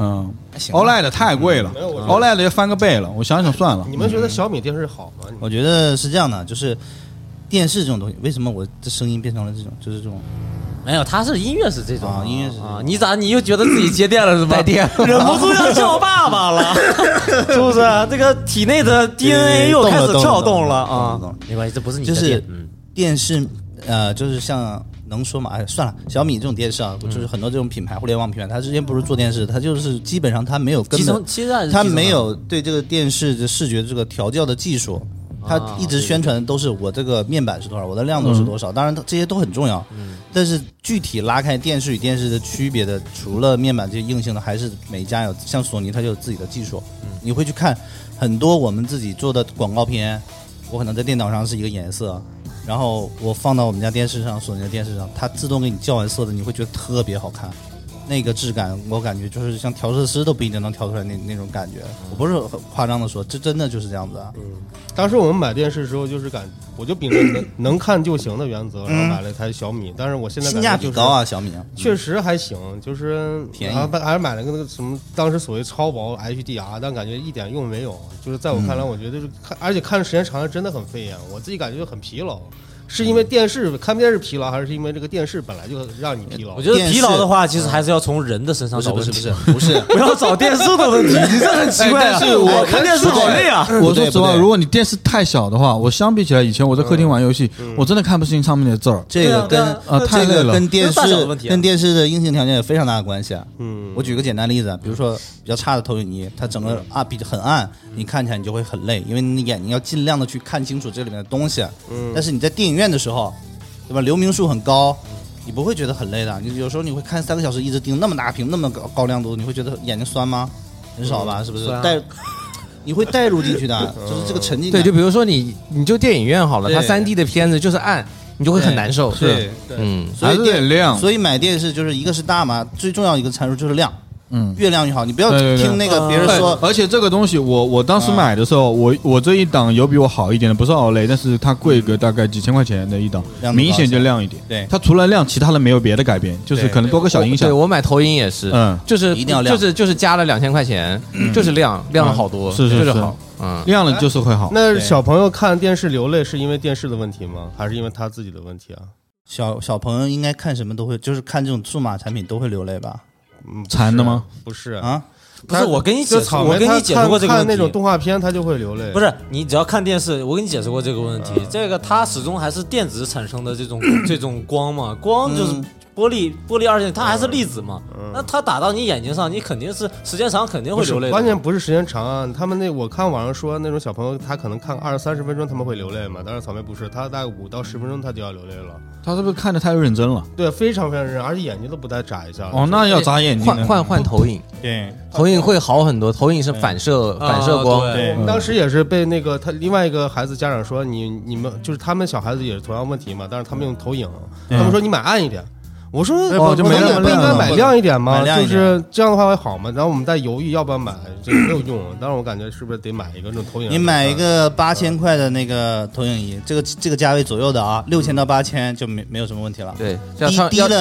OLED 太贵了，OLED 要翻个倍了。我想算了。 你们觉得小米电视好吗？ 我觉得是这样的，就是电视这种东西，为什么我这声音变成了这种，就是这种。 没有，他是音乐是这种音乐是你咋你又觉得自己接电了是吧？带电，忍不住要叫爸爸了，是不是？这个体内的 DNA 又开始跳动了啊！没关系，这不是你的电。 就是电视，就是像能说嘛？算了，小米这种电视啊，就是很多这种品牌，互联网品牌，它之前不是做电视，它就是基本上它没有根本，它没有对这个电视的视觉这个调教的技术。他一直宣传的都是我这个面板是多少，我的亮度是多少，当然这些都很重要，但是具体拉开电视与电视的区别的，除了面板这些硬性的，还是每一家有，像索尼它就有自己的技术。你会去看很多我们自己做的广告片，我可能在电脑上是一个颜色，然后我放到我们家电视上，索尼的电视上，它自动给你校完色的，你会觉得特别好看。那个质感，我感觉就是像调色师都不一定能调出来那种感觉。我不是很夸张的说，这真的就是这样子啊。 当时我们买电视的时候，就是我就秉着能看就行的原则，然后买了一台小米。但是我现在性价比高啊，小米确实还行，就是便宜， 还是买了个那个什么，当时所谓超薄 HDR， 但感觉一点用没有。就是在我看来，我觉得是而且看的时间长了真的很费眼，我自己感觉很疲劳。是因为看电视疲劳，还是因为这个电视本来就让你疲劳？ 我觉得疲劳的话，其实还是要从人的身上找问题。 不是， 不要找电视的问题。你这很奇怪。但是我看电视好累啊。 我说实话，如果你电视太小的话，我相比起来，以前我在客厅玩游戏，我真的看不清上面的字儿。 这个太累了， 跟电视的硬性条件有非常大的关系啊。我举个简单例子，比如说比较差的投影仪，它整个很暗，你看起来你就会很累，因为你眼睛要尽量的去看清楚这里面的东西。但是你在电影院的时候，对吧？流明数很高，你不会觉得很累的。你有时候你会看3个小时，一直盯那么大屏，那么高亮度，你会觉得眼睛酸吗？很少吧，是不是？你会带入进去的，就是这个沉浸感。 对，就比如说你就电影院好了，它3D 的片子就是暗，你就会很难受。 对， 所以点亮。 所以买电视就是一个是大嘛，最重要一个参数就是亮。越亮越好，你不要听那个别人说。 而且这个东西，我当时买的时候，我这一档有比我好一点的，不是OLED，但是它贵个大概几千块钱的一档，明显就亮一点。 对， 它除了亮，其他的没有别的改变，就是可能多个小音响。 对，我买投影也是，就是一定要亮， 就是加了2000块钱，就是亮了好多， 是好， 亮了就是会好。 那小朋友看电视流泪是因为电视的问题吗？还是因为他自己的问题啊？ 小朋友应该看什么都会，就是看这种数码产品都会流泪吧？ 馋的吗？ 不是啊， 不是我跟你解释过这个问题。 看那种动画片他就会流泪。 不是，你只要看电视，我跟你解释过这个问题。这个它始终还是电子产生的这种光嘛，光就是玻璃二线，它还是粒子嘛。那它打到你眼睛上，你肯定是时间长肯定会流泪。 关键不是时间长啊，他们我看网上说那种小朋友他可能看20-30分钟他们会流泪嘛，但是草莓不是，他大概5到10分钟他就要流泪了。 他是不是看得太认真了？ 对，非常非常认真，而且眼睛都不带眨一下。 那要眨眼睛， 换投影， 对， 投影会好很多。投影是反射光。 对，我们当时也是被那个他另外一个孩子家长说，你们就是他们小孩子也是同样问题嘛，但是他们用投影，他们说你买暗一点。我说就没那么亮， 不应该买亮一点吗？就是这样的话会好吗？然后我们在犹豫要不要买，这个没有用。但是我感觉是不是得买一个这种投影？ 你买一个8000块的那个投影仪，这个价位左右的啊，6000到8000就没有什么问题了。 对，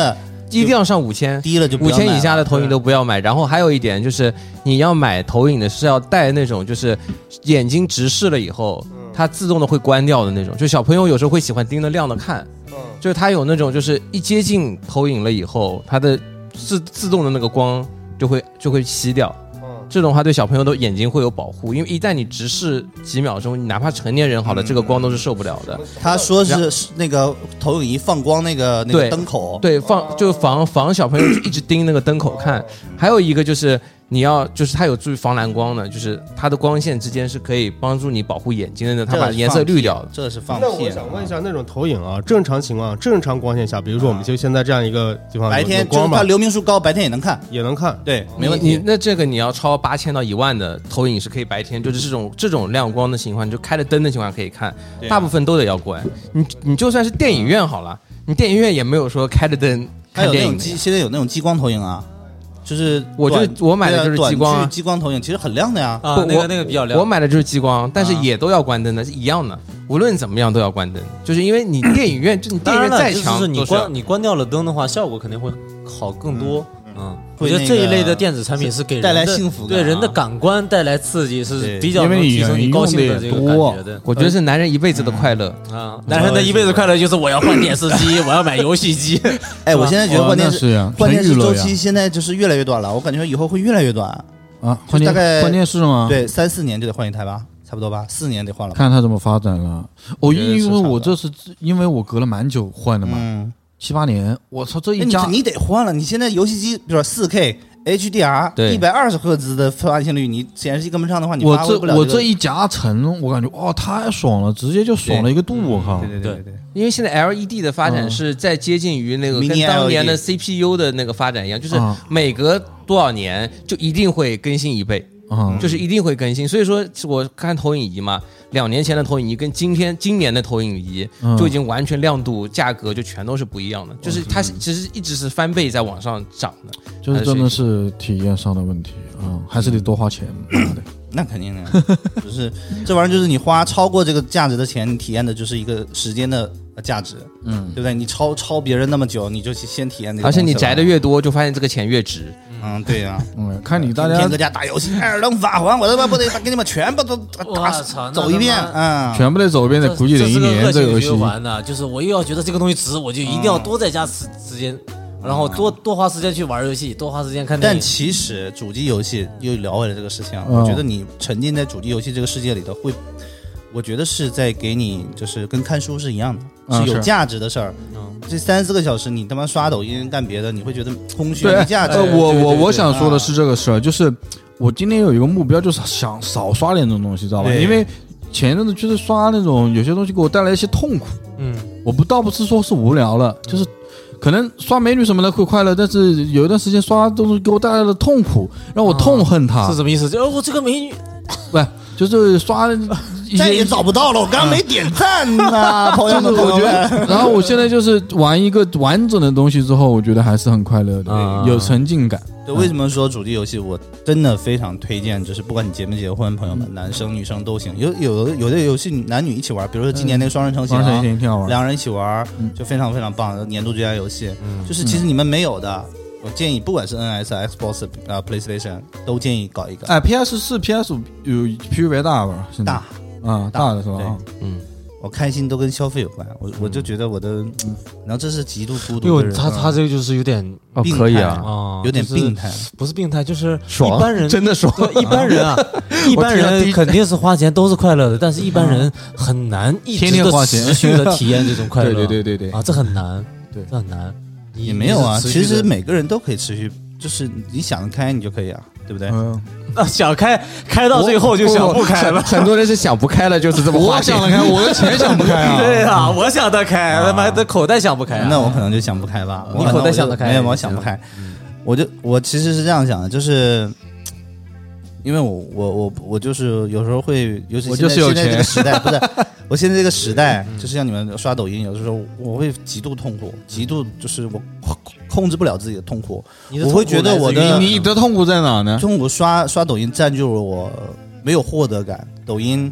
一定要上5000， 低了就不要买 5000以下的投影都不要买。然后还有一点就是，你要买投影的是要带那种就是眼睛直视了以后，它自动的会关掉的那种。就小朋友有时候会喜欢盯着亮的看，就是它有那种就是一接近投影了以后，它的自动的那个光就会熄掉。这种话对小朋友的眼睛会有保护，因为一旦你直视几秒钟，你哪怕成年人好了，这个光都是受不了的。 他说是那个投影仪放光那个灯口， 对，就防小朋友一直盯那个灯口看。还有一个就是你要就是它有助于防蓝光的，就是它的光线之间是可以帮助你保护眼睛的，它把颜色滤掉。 这是放屁。 那我想问一下，那种投影啊，正常情况、正常光线下，比如说我们就现在这样一个地方， 白天就是它流明数高，白天也能看，对，没问题。 那这个你要超8000到10000的投影是可以白天，就是这种亮光的情况，你就开了灯的情况可以看，大部分都得要关。你就算是电影院好了，你电影院也没有说开着灯看电影。 现在有那种激光投影啊。就是我买的就是激光， 激光投影其实很亮的呀。 那个比较亮。 我买的就是激光，但是也都要关灯的，是一样的。无论怎么样都要关灯，就是因为你电影院，就你电影院再强， 你关掉了灯的话，效果肯定会好更多。我觉得这一类的电子产品是给人带来幸福感， 对人的感官带来刺激，是比较能提升你高兴的这个感觉的。 我觉得是男人一辈子的快乐啊！男人的一辈子快乐就是我要换电视机，我要买游戏机。 哎，我现在觉得换电视周期现在就是越来越短了，我感觉以后会越来越短啊！ 大概换电视吗？ 对，3-4年就得换一台吧，差不多吧，4年得换了。 看它怎么发展了。因为我这是因为我隔了蛮久换的嘛。7、8年，我操！这一家你得换了。你现在游戏机，比如说4K HDR 120赫兹的发行率，你显示器跟不上的话，你发挥不了。 我这一夹层，我感觉哇，太爽了，直接就爽了一个度，我靠！ 对， 因为现在 LED 的发展是在接近于那个跟当年的 CPU 的那个发展一样，就是每隔多少年就一定会更新1倍。就是一定会更新，所以说我看投影仪嘛，2年前的投影仪跟今年的投影仪就已经完全亮度、价格就全都是不一样的，就是它其实一直是翻倍在往上涨的， 就是真的是体验上的问题还是得多花钱。 那肯定的，就是这玩意儿就是你花超过这个价值的钱，你体验的就是一个时间的价值，对不对？你超别人那么久，你就先体验那个， 而且你宅的越多，就发现这个钱越值。 对呀， 看你大家天搁家打游戏，二等法环，我他妈不得给你们全部都走一遍， 全部得走一遍，估计得1年这个游戏。 就是我又要觉得这个东西值，我就一定要多在家时间，然后多花时间去玩游戏，多花时间看电影。 但其实主机游戏又聊回来这个事情，我觉得你沉浸在主机游戏这个世界里头会。我觉得是在给你，就是跟看书是一样的，是有价值的事儿。这3-4个小时，你他妈刷抖音干别的，你会觉得空虚没价值。 我想说的是这个事儿，就是我今天有一个目标，就是想少刷点这种东西，知道吧？因为前一阵子就是刷那种有些东西给我带来一些痛苦。我倒不是说是无聊了，就是可能刷美女什么的会快乐，但是有一段时间刷东西给我带来了痛苦，让我痛恨它。 是什么意思？我这个美女， 不就是刷。 再也找不到了，我刚没点赞呐，朋友们。 我觉得，然后我现在就是玩一个完整的东西之后，我觉得还是很快乐的，有沉浸感。 对，为什么说主机游戏我真的非常推荐？就是不管你结没结婚，朋友们，男生女生都行。有的游戏男女一起玩，比如说今年那个双人成行， 挺好玩 ，2人一起玩就非常非常棒，年度最佳游戏。就是其实你们没有的。我建议，不管是 NS、Xbox、PlayStation， 都建议搞一个。 PS4、PS5有PUBG大吧？ 大大的是吧？ 我开心都跟消费有关，我就觉得我的，然后这是极度孤独的人。 他这个就是有点病态可以啊， 有点病态， 不是病态，就是爽。 一般人真的爽， 一般人啊，一般人肯定是花钱都是快乐的，但是一般人很难一直的持续的体验这种快乐。 对啊，这很难，对，这很难。 也没有啊，其实每个人都可以持续，就是你想得开，你就可以啊，对不对？ 那想开到最后就想不开了。 很多人是想不开了，就是这么花钱。 我想得开，我的钱想不开啊。 对啊，我想得开，他妈的口袋想不开。 那我可能就想不开吧。 你口袋想得开？ 没有，我想不开。我其实是这样想的，就是因为我就是有时候会，尤其现在这个时代，不是我现在这个时代，就是像你们刷抖音，有的时候我会极度痛苦，极度就是我控制不了自己的痛苦。我会觉得你的痛苦在哪呢？ 痛苦刷抖音占据了我没有获得感，抖音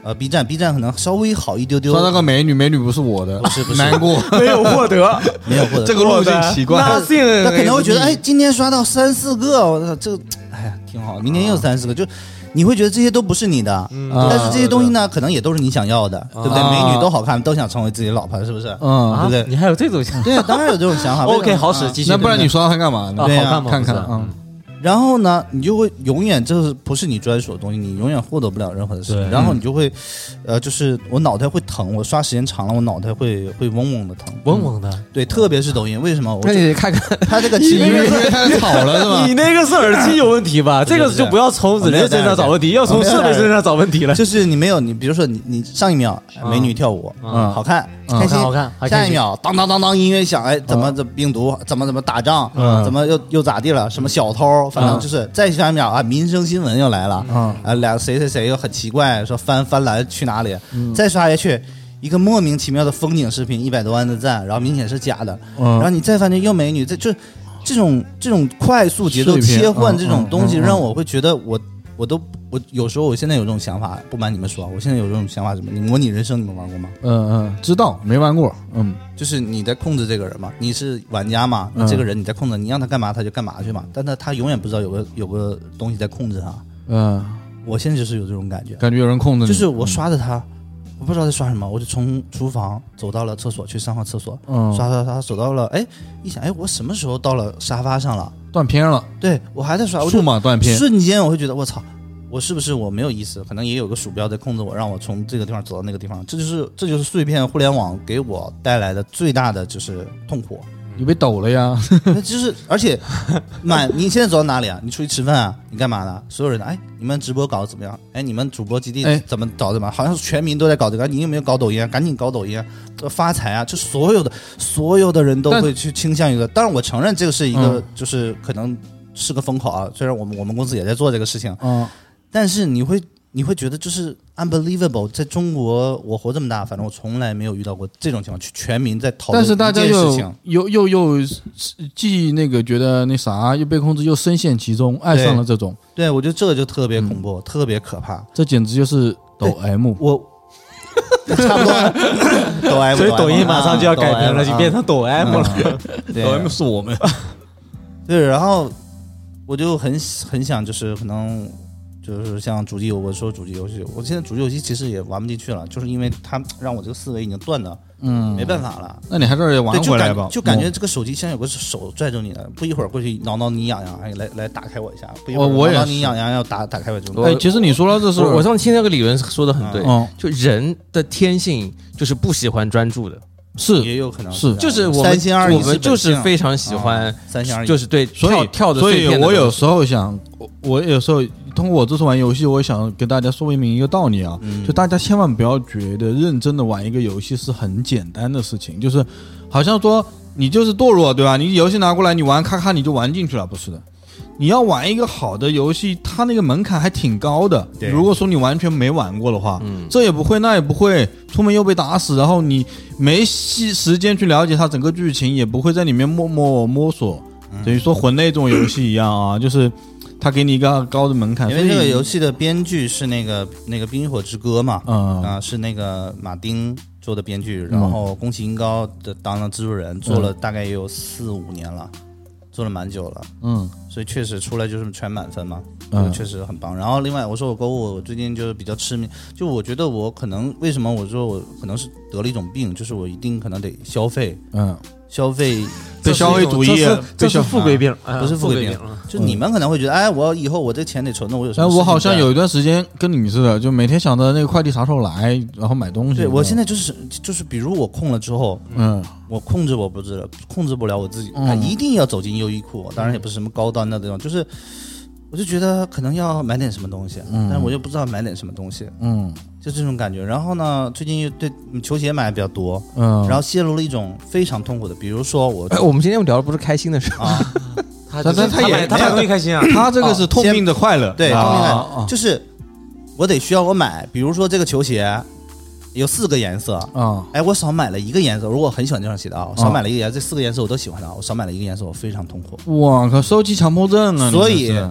B 站可能稍微好一丢丢。 刷到个美女不是我的， 不是难过， 没有获得， 这个路径奇怪。 他可能会觉得，哎，今天刷到3-4个，我操，这个哎呀挺好，明天又3-4个，就你会觉得这些都不是你的，但是这些东西呢，可能也都是你想要的，对不对？美女都好看，都想成为自己的老婆，是不是？对不对？ 你还有这种想法？ 对，当然有这种想法。 OK， 好使，继续。 那不然你刷它干嘛呢？ 对好看吗？ 看看， 然后呢，你就会永远这不是你专属的东西，你永远获得不了任何的事情。然后你就会，就是我脑袋会疼，我刷时间长了，我脑袋会嗡嗡的疼， 嗡嗡的。 对，特别是抖音，为什么？ 那你看看它这个因为太吵了是吧？ 你那个是耳机有问题吧？这个就不要从人身上找问题，要从设备身上找问题了。 就是你没有，你比如说你上一秒美女跳舞，好看，开心， 好看， 下一秒当当当当音乐响，哎，怎么这病毒怎么打仗，怎么又咋地了？什么小偷，反正就是再下一秒啊，民生新闻又来了，俩谁又很奇怪，说翻栏去哪里？再刷下去，一个莫名其妙的风景视频100多万的赞，然后明显是假的，然后你再发现又美女，这种快速节奏切换这种东西，让我会觉得我有时候我现在有这种想法，不瞒你们说，我现在有这种想法，什么？你模拟人生你们玩过吗？ 知道没玩过， 就是你在控制这个人嘛，你是玩家嘛，这个人你在控制，你让他干嘛他就干嘛去嘛，但他永远不知道有个东西在控制他。我现在就是有这种感觉有人控制你， 就是我刷着他，我不知道在刷什么，我就从厨房走到了厕所去上个厕所，刷走到了，哎，一想，哎，我什么时候到了沙发上了？ 断片了， 对我还在刷， 数码断片， 瞬间我会觉得我操。我是不是我没有意思？可能也有个鼠标在控制我，让我从这个地方走到那个地方。这就是碎片互联网给我带来的最大的就是痛苦。 你被抖了呀？ 就是而且你现在走到哪里啊？你出去吃饭啊？你干嘛呢？所有人哎，你们直播搞得怎么样？哎，你们主播基地怎么搞的嘛？好像是全民都在搞这个。你有没有搞抖音啊？赶紧搞抖音啊！发财啊！就所有的人都会去倾向于的。当然，我承认这个是一个就是可能是个风口啊。虽然我们公司也在做这个事情，但是你会觉得就是 unbelievable， 在中国我活这么大，反正我从来没有遇到过这种情况，全民在讨论一件事情。但是大家又既那个觉得那啥又被控制，又深陷其中，爱上了这种。 对，我觉得这个就特别恐怖，特别可怕。 这简直就是抖 M， 我差不多抖 M， 所以抖音马上就要改名了，就变成抖 M 了。 抖 M 是我们。 对，然后我就很想，就是可能。就是像主机游，我说主机游戏，我现在主机游戏其实也玩不进去了，就是因为它让我这个思维已经断的，没办法了。 那你还是玩回来吧。 就感觉这个手机像有个手拽着你的，不一会儿过去挠你痒痒，来打开我一下，不一会儿挠你痒痒要打开我这种。 哎，其实你说到这是， 我上次听那个理论说的很对，就人的天性就是不喜欢专注的。 是，也有可能是，就是我们就是非常喜欢三心二意， 就是对跳的。 所以我有时候想，我有时候通过我这次玩游戏，我想跟大家说明一个道理啊，就大家千万不要觉得认真的玩一个游戏是很简单的事情，就是好像说你就是堕落，对吧？你游戏拿过来你玩，咔咔你就玩进去了，不是的。你要玩一个好的游戏，它那个门槛还挺高的。如果说你完全没玩过的话，这也不会那也不会，出门又被打死，然后你没时间去了解它整个剧情，也不会在里面摸索，等于说魂类这种游戏一样啊，就是它给你一个高的门槛。 因为这个游戏的编剧是那个《冰与火之歌》嘛，是那个马丁做的编剧，然后宫崎英高的当了制作人，做了大概也有4-5年了。做了蛮久了，所以确实出来就是全满分嘛，确实很棒。然后另外我说我购物，我最近就是比较痴迷，就我觉得我可能为什么我说我可能是得了一种病，就是我一定可能得消费，消费被消费主义， 这是富贵病， 不是富贵病。就你们可能会觉得，哎，我以后我这钱得存着，我有什么？ 我好像有一段时间跟你似的，就每天想着那个快递啥时候来，然后买东西。 对，我现在就是比如我空了之后，我控制不了我自己，一定要走进优衣库，当然也不是什么高端的这种，就是我就觉得可能要买点什么东西，但是我又不知道买点什么东西，就这种感觉。然后呢，最近又对球鞋买的比较多，然后陷入了一种非常痛苦的，比如说我们今天聊的不是开心的事啊。 他买东西开心啊， 他这个是痛并的快乐， 对，痛并快乐，就是我得需要我买，比如说这个球鞋有4个颜色哎，我少买了1个颜色，如果我很喜欢这双鞋的啊，少买了1个颜色，这4个颜色我都喜欢的，我少买了1个颜色，我非常痛苦。 哇靠，收集强迫症啊！ 所以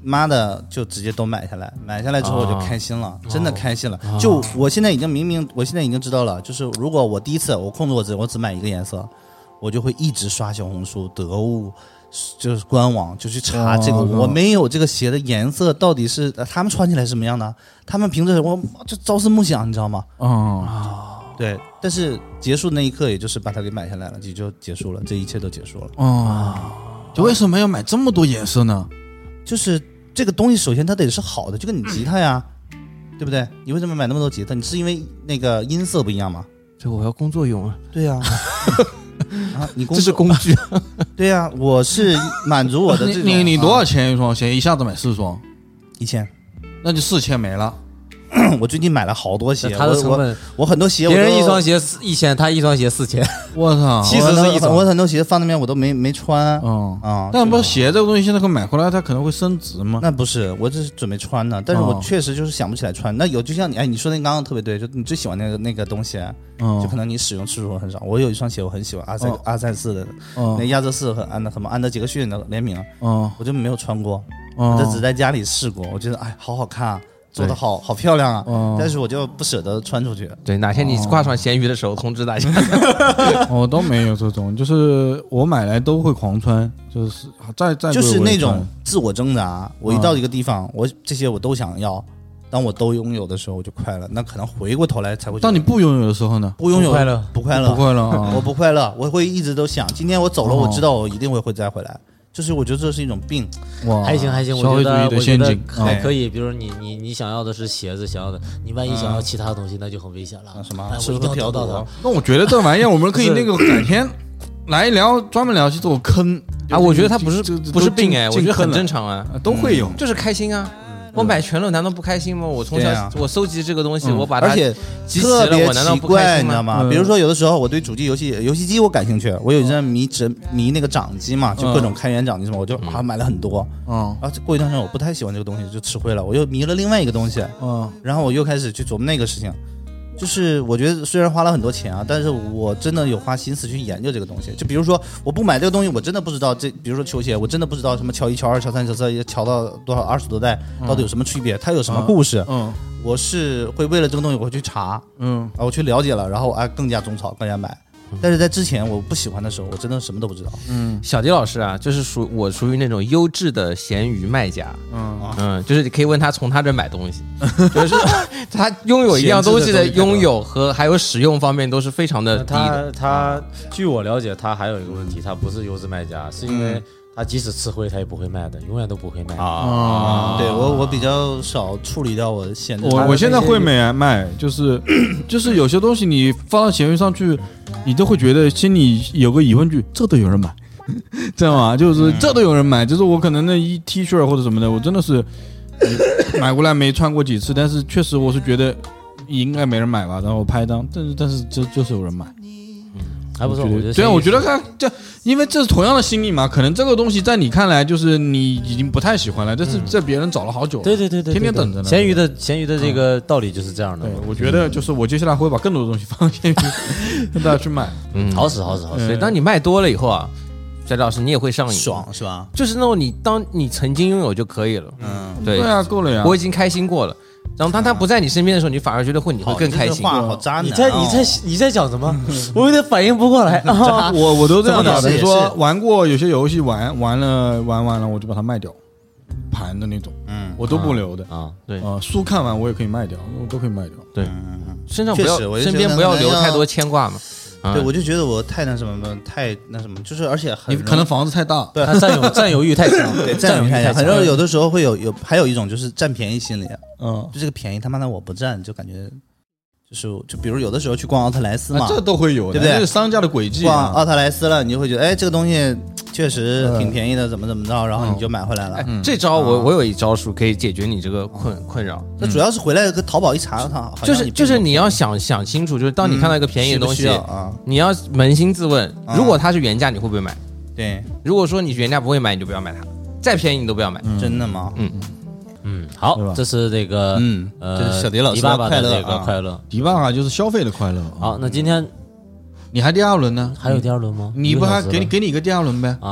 妈的就直接都买下来，买下来之后我就开心了，真的开心了。就我现在已经知道了，就是如果我第一次我控制我只买一个颜色，我就会一直刷小红书、得物，就是官网就去查这个，我没有这个鞋的颜色到底是他们穿起来是什么样的，他们凭着我就朝思暮想，你知道吗？对，但是结束那一刻，也就是把它给买下来了，也就结束了，这一切都结束了。 就为什么要买这么多颜色呢？ 就是这个东西，首先它得是好的，就跟你吉他呀，对不对？你为什么买那么多吉他？你是因为那个音色不一样吗？ 这我要工作用啊。 对呀。你这是工具。 对呀，我是满足我的这种。 你多少钱一双鞋？一下子买4双 ？1000， 那就4000没了。 我最近买了好多鞋， 他的成本， 我很多鞋， 别人一双鞋1000，他一双鞋4000， 我操！ 其实是一双， 我很多鞋放那边我都没穿。 但不是鞋这个东西现在会买回来，它可能会升值吗？ 那不是，我只是准备穿呢，但是我确实就是想不起来穿。那有就像你说的刚刚特别对，就你最喜欢那个东西，就可能你使用次数很少。我有一双鞋我很喜欢，阿塞斯的，那亚瑟士和安德杰克逊的联名，我就没有穿过，我就只在家里试过，我觉得好好看啊。做的好漂亮啊！但是我就不舍得穿出去。 对，哪天你挂上闲鱼的时候通知大家。 我都没有这种，就是我买来都会狂穿，就是就是那种自我挣扎。我一到一个地方，我这些我都想要，当我都拥有的时候，我就快乐。那可能回过头来才会。 当你不拥有的时候呢？ 不拥有不快乐， 不快乐， 不快乐。 我不快乐，我会一直都想，今天我走了，我知道我一定会再回来。就是我觉得这是一种病。 哇，还行， 消费主义的陷阱还可以。比如你想要的是鞋子，想要的，你万一想要其他东西，那就很危险了。 什么？ 我一定要得到它。 那我觉得这玩意儿我们可以那个改天来聊，专门聊这种坑啊。我觉得它不是病我觉得很正常啊， 都会有， 就是开心啊。我买全了难道不开心吗？我从小我收集这个东西，我把它而且特别奇怪，你知道吗？比如说有的时候我对主机游戏机我感兴趣，我有一阵迷那个掌机嘛，就各种开源掌机什么，我就买了很多。然后过一段时间我不太喜欢这个东西，就吃灰了，我又迷了另外一个东西。然后我又开始去琢磨那个事情。就是我觉得虽然花了很多钱啊，但是我真的有花心思去研究这个东西。就比如说我不买这个东西，我真的不知道比如说球鞋，我真的不知道什么乔1、乔2、乔3、乔4，乔到多少20多代到底有什么区别，它有什么故事。我是会为了这个东西我会去查，我去了解了，然后更加种草，更加买。但是在之前我不喜欢的时候，我真的什么都不知道。 小迪老师啊，就是属于那种优质的闲鱼卖家。就是你可以问他从他这买东西，就是他拥有一样东西的拥有和还有使用方面都是非常的低的。 他据我了解，他还有一个问题，他不是优质卖家，是因为他即使吃灰他也不会卖的，永远都不会卖对，我比较少处理掉我的限制。 我现在会卖，就是有些东西你放到闲鱼上去，你都会觉得心里有个疑问句，这都有人买，知道吗？就是这都有人买，就是我可能那一 T 恤或者什么的，我真的是买过来没穿过几次，但是确实我是觉得应该没人买吧，然后我拍张，但是就是有人买。 还不错，我觉得对啊，我觉得看这，因为这是同样的心理嘛，可能这个东西在你看来就是你已经不太喜欢了，但是在别人找了好久， 对， 天天等着呢。 闲鱼的这个道理就是这样的。 对，我觉得就是我接下来会把更多的东西放闲鱼，让大家去买。 好使。 所以当你卖多了以后啊，翟老师你也会上瘾， 爽是吧？ 就是那种当你曾经拥有就可以了。对啊，够了呀， 我已经开心过了。然后当他不在你身边的时候，你反而觉得你会更开心。 话好渣男！ 你在讲什么？我有点反应不过来。 我都这样的，比如说玩过有些游戏玩了，我就把它卖掉，盘的那种，我都不留的啊。对书看完我也可以卖掉，我都可以卖掉。 对，身边不要留太多牵挂嘛。 对，我就觉得我太那什么，就是而且你可能房子太大， 对， 他占有欲太强， 对，占有欲太强。反正有的时候会还有一种就是占便宜心理，就这个便宜他妈的我不占，就感觉就比如有的时候去逛奥特莱斯嘛， 这都会有的，对不对？这是商家的轨迹。 逛奥特莱斯了，你就会觉得，哎，这个东西确实挺便宜的，怎么着，然后你就买回来了。 这招我有一招数可以解决你这个困扰。 那主要是回来跟淘宝一查， 就是你要想清楚，就是当你看到一个便宜的东西，你要扪心自问，如果它是原价，你会不会买？ 对， 如果说你原价不会买，你就不要买它，再便宜你都不要买。 真的吗？ 好，这是这个这是小迪老师的快乐， 迪爸爸就是消费的快乐。 好，那今天你还第二轮呢？ 还有第二轮吗？ 你不还给你一个第二轮呗？ 啊，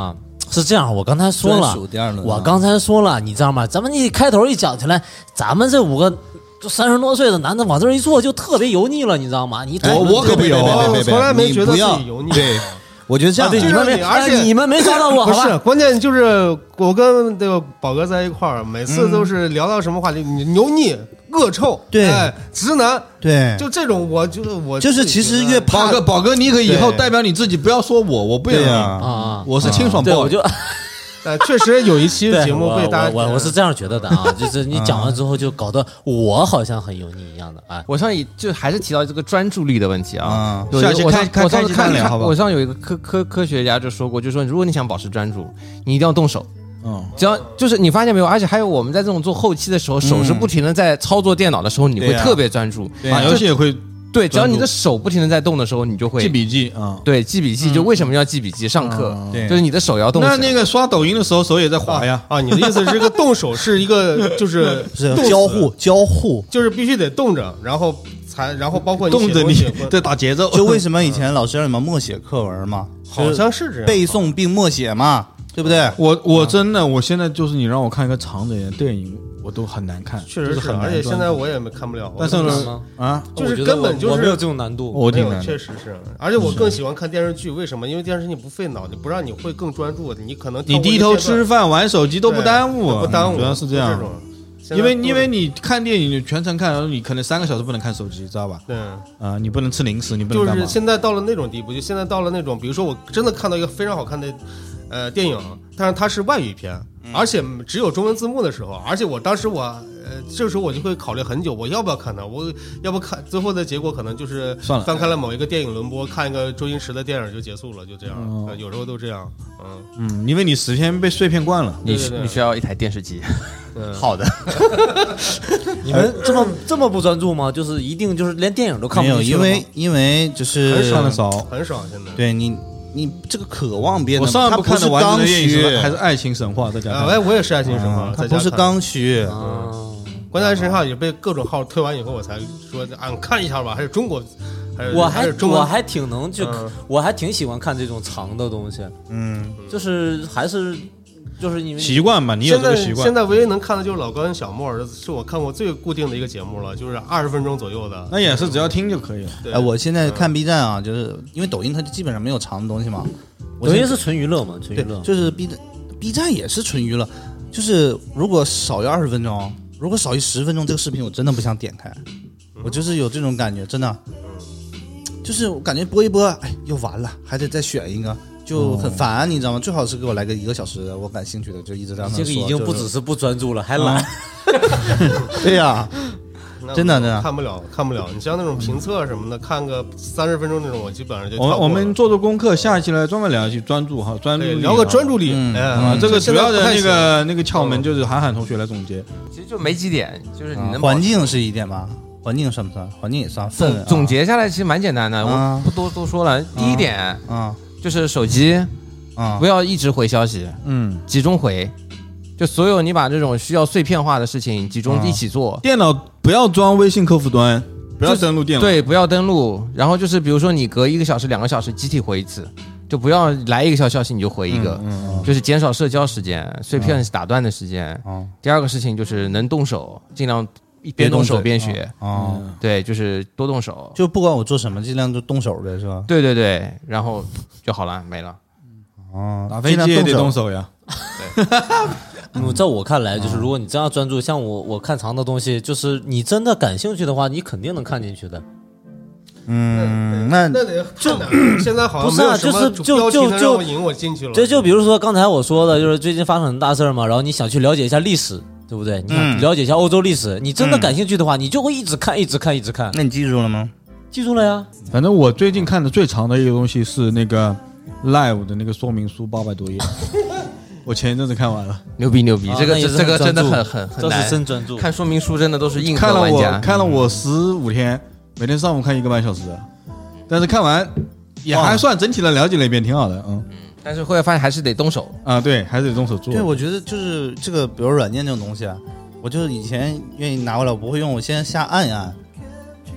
是这样，我刚才说了，你知道吗？咱们一开头一讲起来，咱们这5个就30多岁的男的往这一坐，就特别油腻了，你知道吗？ 我可不油， 我从来没觉得自己油腻。 对，我觉得这样， 而且你们没抓到我， 不是关键就是我跟这个宝哥在一块儿，每次都是聊到什么话题，牛腻、恶臭， 对， 直男， 对， 就这种，我觉得我就是其实越怕宝哥，你可以后代表你自己，不要说我不油腻啊，我是清爽爆， 我就。 确实有一期节目被大家， 我是这样觉得的啊，就是你讲完之后就搞得我好像很油腻一样的啊。 我上就还是提到这个专注力的问题啊。 下期我上有一个科学家就说过，就说如果你想保持专注，你一定要动手。只要就是你发现没有，而且还有我们在这种做后期的时候，手是不停的在操作电脑的时候，你会特别专注， 打游戏也会。 对，只要你的手不停的在动的时候，你就会记笔记对，记笔记就为什么要记笔记？上课就是你的手要动。 那个刷抖音的时候手也在滑呀。 你的意思是这个动手是一个就是交互， 就是必须得动着，然后包括你动着你在打节奏。 就为什么以前老师让你们默写课文嘛？ 好像是这样， 背诵并默写嘛，对不对？ 我真的，我现在就是你让我看一个长的电影。我都很难看， 确实是，而且现在我也看不了。 但是呢， 就是根本就是我没有这种难度， 我挺难， 确实是。而且我更喜欢看电视剧，为什么？因为电视剧你不费脑，你不让你会更专注，你可能你低头吃饭玩手机都不耽误， 不耽误， 主要是这样。因为你看电影，你全程看，你可能3个小时不能看手机，知道吧？ 对你不能吃零食，你不能干嘛。 就是现在到了那种地步，就现在到了那种，比如说我真的看到一个非常好看的电影，但是它是外语片。而且只有中文字幕的时候，而且我当时这个时候我就会考虑很久，我要不要看它？我要不看，最后的结果可能就是翻开了某一个电影轮播，看一个周星驰的电影就结束了，就这样。有时候都这样。 因为你10天被碎片惯了， 你需要一台电视机。好的。 你们这么不专注吗？就是一定就是连电影都看不进去？ 没有，因为就是看的少， 很少现在。 对你这个渴望变得， 我上一部看的完整的电影还是《爱情神话》在家。 我也是《爱情神话》， 它不是刚需。 关键神话也被各种号推完以后，我才说看一下吧，还是中国。 我还挺能我还挺喜欢看这种长的东西。就是还是。就是因为习惯吧，你有这个习惯。 现在唯一能看的就是老高跟小莫，是我看过最固定的一个节目了，就是20分钟左右的。 那也是只要听就可以了。 我现在看 B 站啊，就是因为抖音它基本上没有长的东西嘛。 抖音是纯娱乐嘛，纯娱乐。 就是 B 站也是纯娱乐，就是如果少于20分钟，如果少于10分钟，这个视频我真的不想点开。我就是有这种感觉，真的，就是我感觉播一播，又完了，还得再选一个。就很烦，你知道吗？最好是给我来个1个小时的，我感兴趣的，就一直这样说。 这个已经不只是不专注了，还懒。 对呀，真的看不了。你像那种评测什么的，看个30分钟那种，我基本上就。 我们做功课，下一期来专门聊一期专注专注力， 聊个专注力。 这个主要的那个窍门就是韩同学来总结。 其实就没几点，就是你能环境是一点吧？环境算不算？环境也算。 总结下来其实蛮简单的，我不多说了。第一点，就是手机，不要一直回消息，集中回，就所有你把这种需要碎片化的事情集中一起做。 电脑不要装微信客户端，不要登录电脑， 对，不要登录。然后就是比如说你隔1个小时、2个小时集体回一次，就不要来一个消息你就回一个，就是减少社交时间、碎片打断的时间。第2个事情就是能动手，尽量。边动手边学对，就是多动手， 就不管我做什么，尽量就动手呗，是吧？ 对，然后就好了，没了。 打飞机也得动手呀。 对，在我看来，就是如果你真要专注，像我看长的东西，就是你真的感兴趣的话，你肯定能看进去的。 那得就现在好像没有什么标题能让我引我进去了。 就比如说刚才我说的，就是最近发生很大事嘛，然后你想去了解一下历史。对不对？你想了解一下欧洲历史，你真的感兴趣的话，你就会一直看。 那你记住了吗？ 记住了呀。 反正我最近看的最长的一个东西是那个 Live 的那个说明书800多页，我前一阵子看完了。 牛逼！这个真的很难， 这是真专注。 看说明书真的都是硬核玩家。 看了我15天，每天上午看1个半小时，但是看完也还算整体的了解了一遍，挺好的。 但是后来发现还是得动手啊，对，还是得动手做。 对，我觉得就是这个，比如软件这种东西啊，我就是以前愿意拿过来，我不会用，我先下按一按，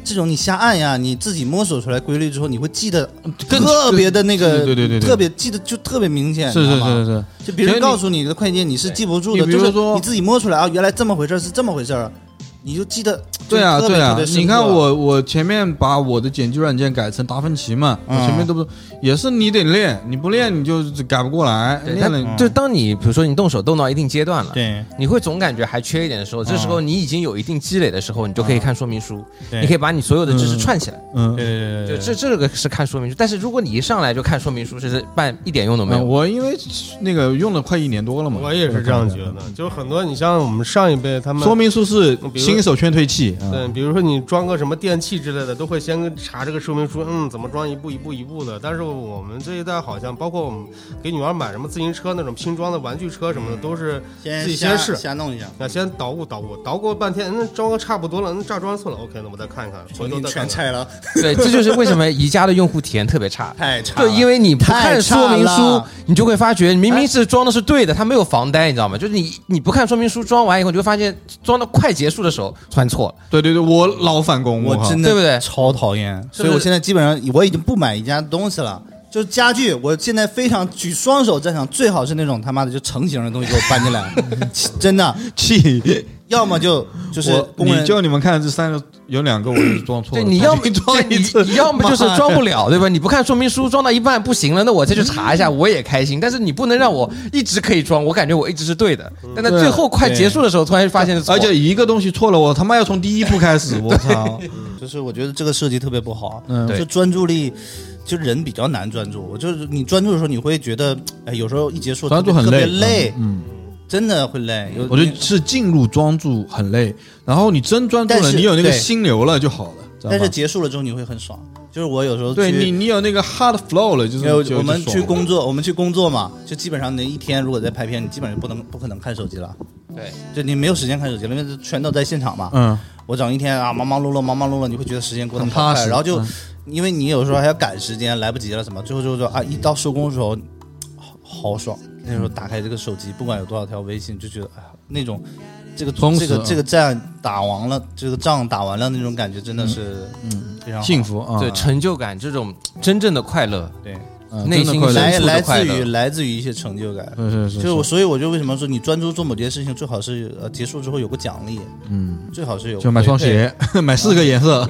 这种你瞎按呀，你自己摸索出来规律之后，你会记得特别的那个， 对， 特别记得就特别明显。 是。 就别人告诉你的快捷，你是记不住的，就是你自己摸出来啊，原来这么回事是这么回事，你就记得。 对啊，你看我前面把我的剪辑软件改成达芬奇嘛，我前面都不也是你得练，你不练你就改不过来。练了， 就当你比如说你动手动到一定阶段了， 对， 你会总感觉还缺一点的时候，这时候你已经有一定积累的时候，你就可以看说明书，你可以把你所有的知识串起来。 对， 就这个是看说明书。但是如果你一上来就看说明书，是半一点用都没有。 我因为那个用了快1年多了嘛， 我也是这样觉得。就很多你像我们上一辈他们说明书是新手劝退器。 对，比如说你装个什么电器之类的，都会先查这个说明书，怎么装，一步的。但是我们这一代好像，包括我们给女儿买什么自行车那种拼装的玩具车什么的，都是自己先试， 瞎弄一下， 先捣鼓半天，装个差不多了，炸装错了 ，OK， 那我再看一看，回头再全拆了。 对，这就是为什么宜家的用户体验特别差， 太差。 就因为你不看说明书，你就会发觉明明是装的是对的，它没有防呆，你知道吗？就是你不看说明书，装完以后，你会发现装到快结束的时候突然错了。 对，我老反攻， 我真的对不对？ 超讨厌，所以我现在基本上我已经不买宜家东西了。就是家具，我现在非常举双手赞成，最好是那种他妈的就成型的东西给我搬进来，真的气。 要么就是你们看这3个有2个我就装错了。 对，你要么装一次，你要么就是装不了，对吧？你不看说明书，装到一半不行了，那我再去查一下，我也开心。但是你不能让我一直可以装，我感觉我一直是对的。但在最后快结束的时候，突然发现而且一个东西错了，我他妈要从第一步开始，我操！ 就是我觉得这个设计特别不好，就专注力。就人比较难专注，就是你专注的时候，你会觉得，有时候一结束专注很累， 特别累，真的会累。 我觉得是进入专注很累，然后你真专注了，你有那个心流了就好了。 但是结束了之后你会很爽，就是我有时候对你有那个 hard flow 了，就是我们去工作嘛，就基本上那一天如果在拍片，你基本上不可能看手机了。 对， 就你没有时间看手机了，因为全都在现场嘛。我整一天啊忙忙碌碌，你会觉得时间过得很快，然后就。因为你有时候还要赶时间，来不及了什么，最后就说啊，一到收工的时候，好爽。那时候打开这个手机，不管有多少条微信，就觉得那种这个仗打完了，这个仗打完了那种感觉，真的是非常好幸福啊！ 对，成就感，这种真正的快乐， 对， 内心深处的快乐来自于一些成就感。 是。 所以我就为什么说你专注做某件事情，最好是结束之后有个奖励，最好是有， 就买双鞋，买4个颜色。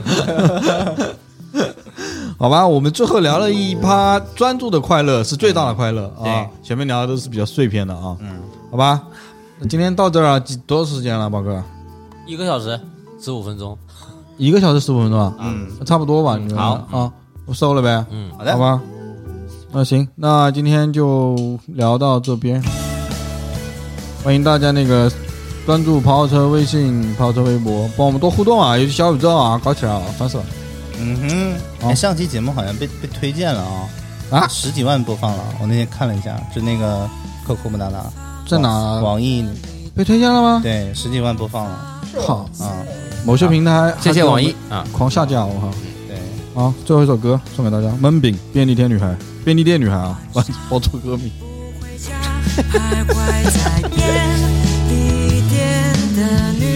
好吧，我们最后聊了一趴专注的快乐是最大的快乐啊！前面聊的都是比较碎片的啊，好吧，那今天到这儿多少时间了，宝哥 ？1个小时15分钟 ，1个小时15分钟啊，差不多吧？ 好啊，我收了呗， 好的， 好吧，那行，那今天就聊到这边，欢迎大家那个关注跑跑车微信、跑跑车微博，帮我们多互动啊，尤其小宇宙啊，搞起来了，烦死了。 上期节目好像被推荐了啊，10几万播放了。我那天看了一下，就那个扣扣木达达在哪？ 网易被推荐了吗？ 对，10几万播放了。 好某些平台谢谢网易狂下架我哈。 对， 好，最后一首歌送给大家，焖饼便利店女孩啊，报出歌名。 徘徊在便利店的女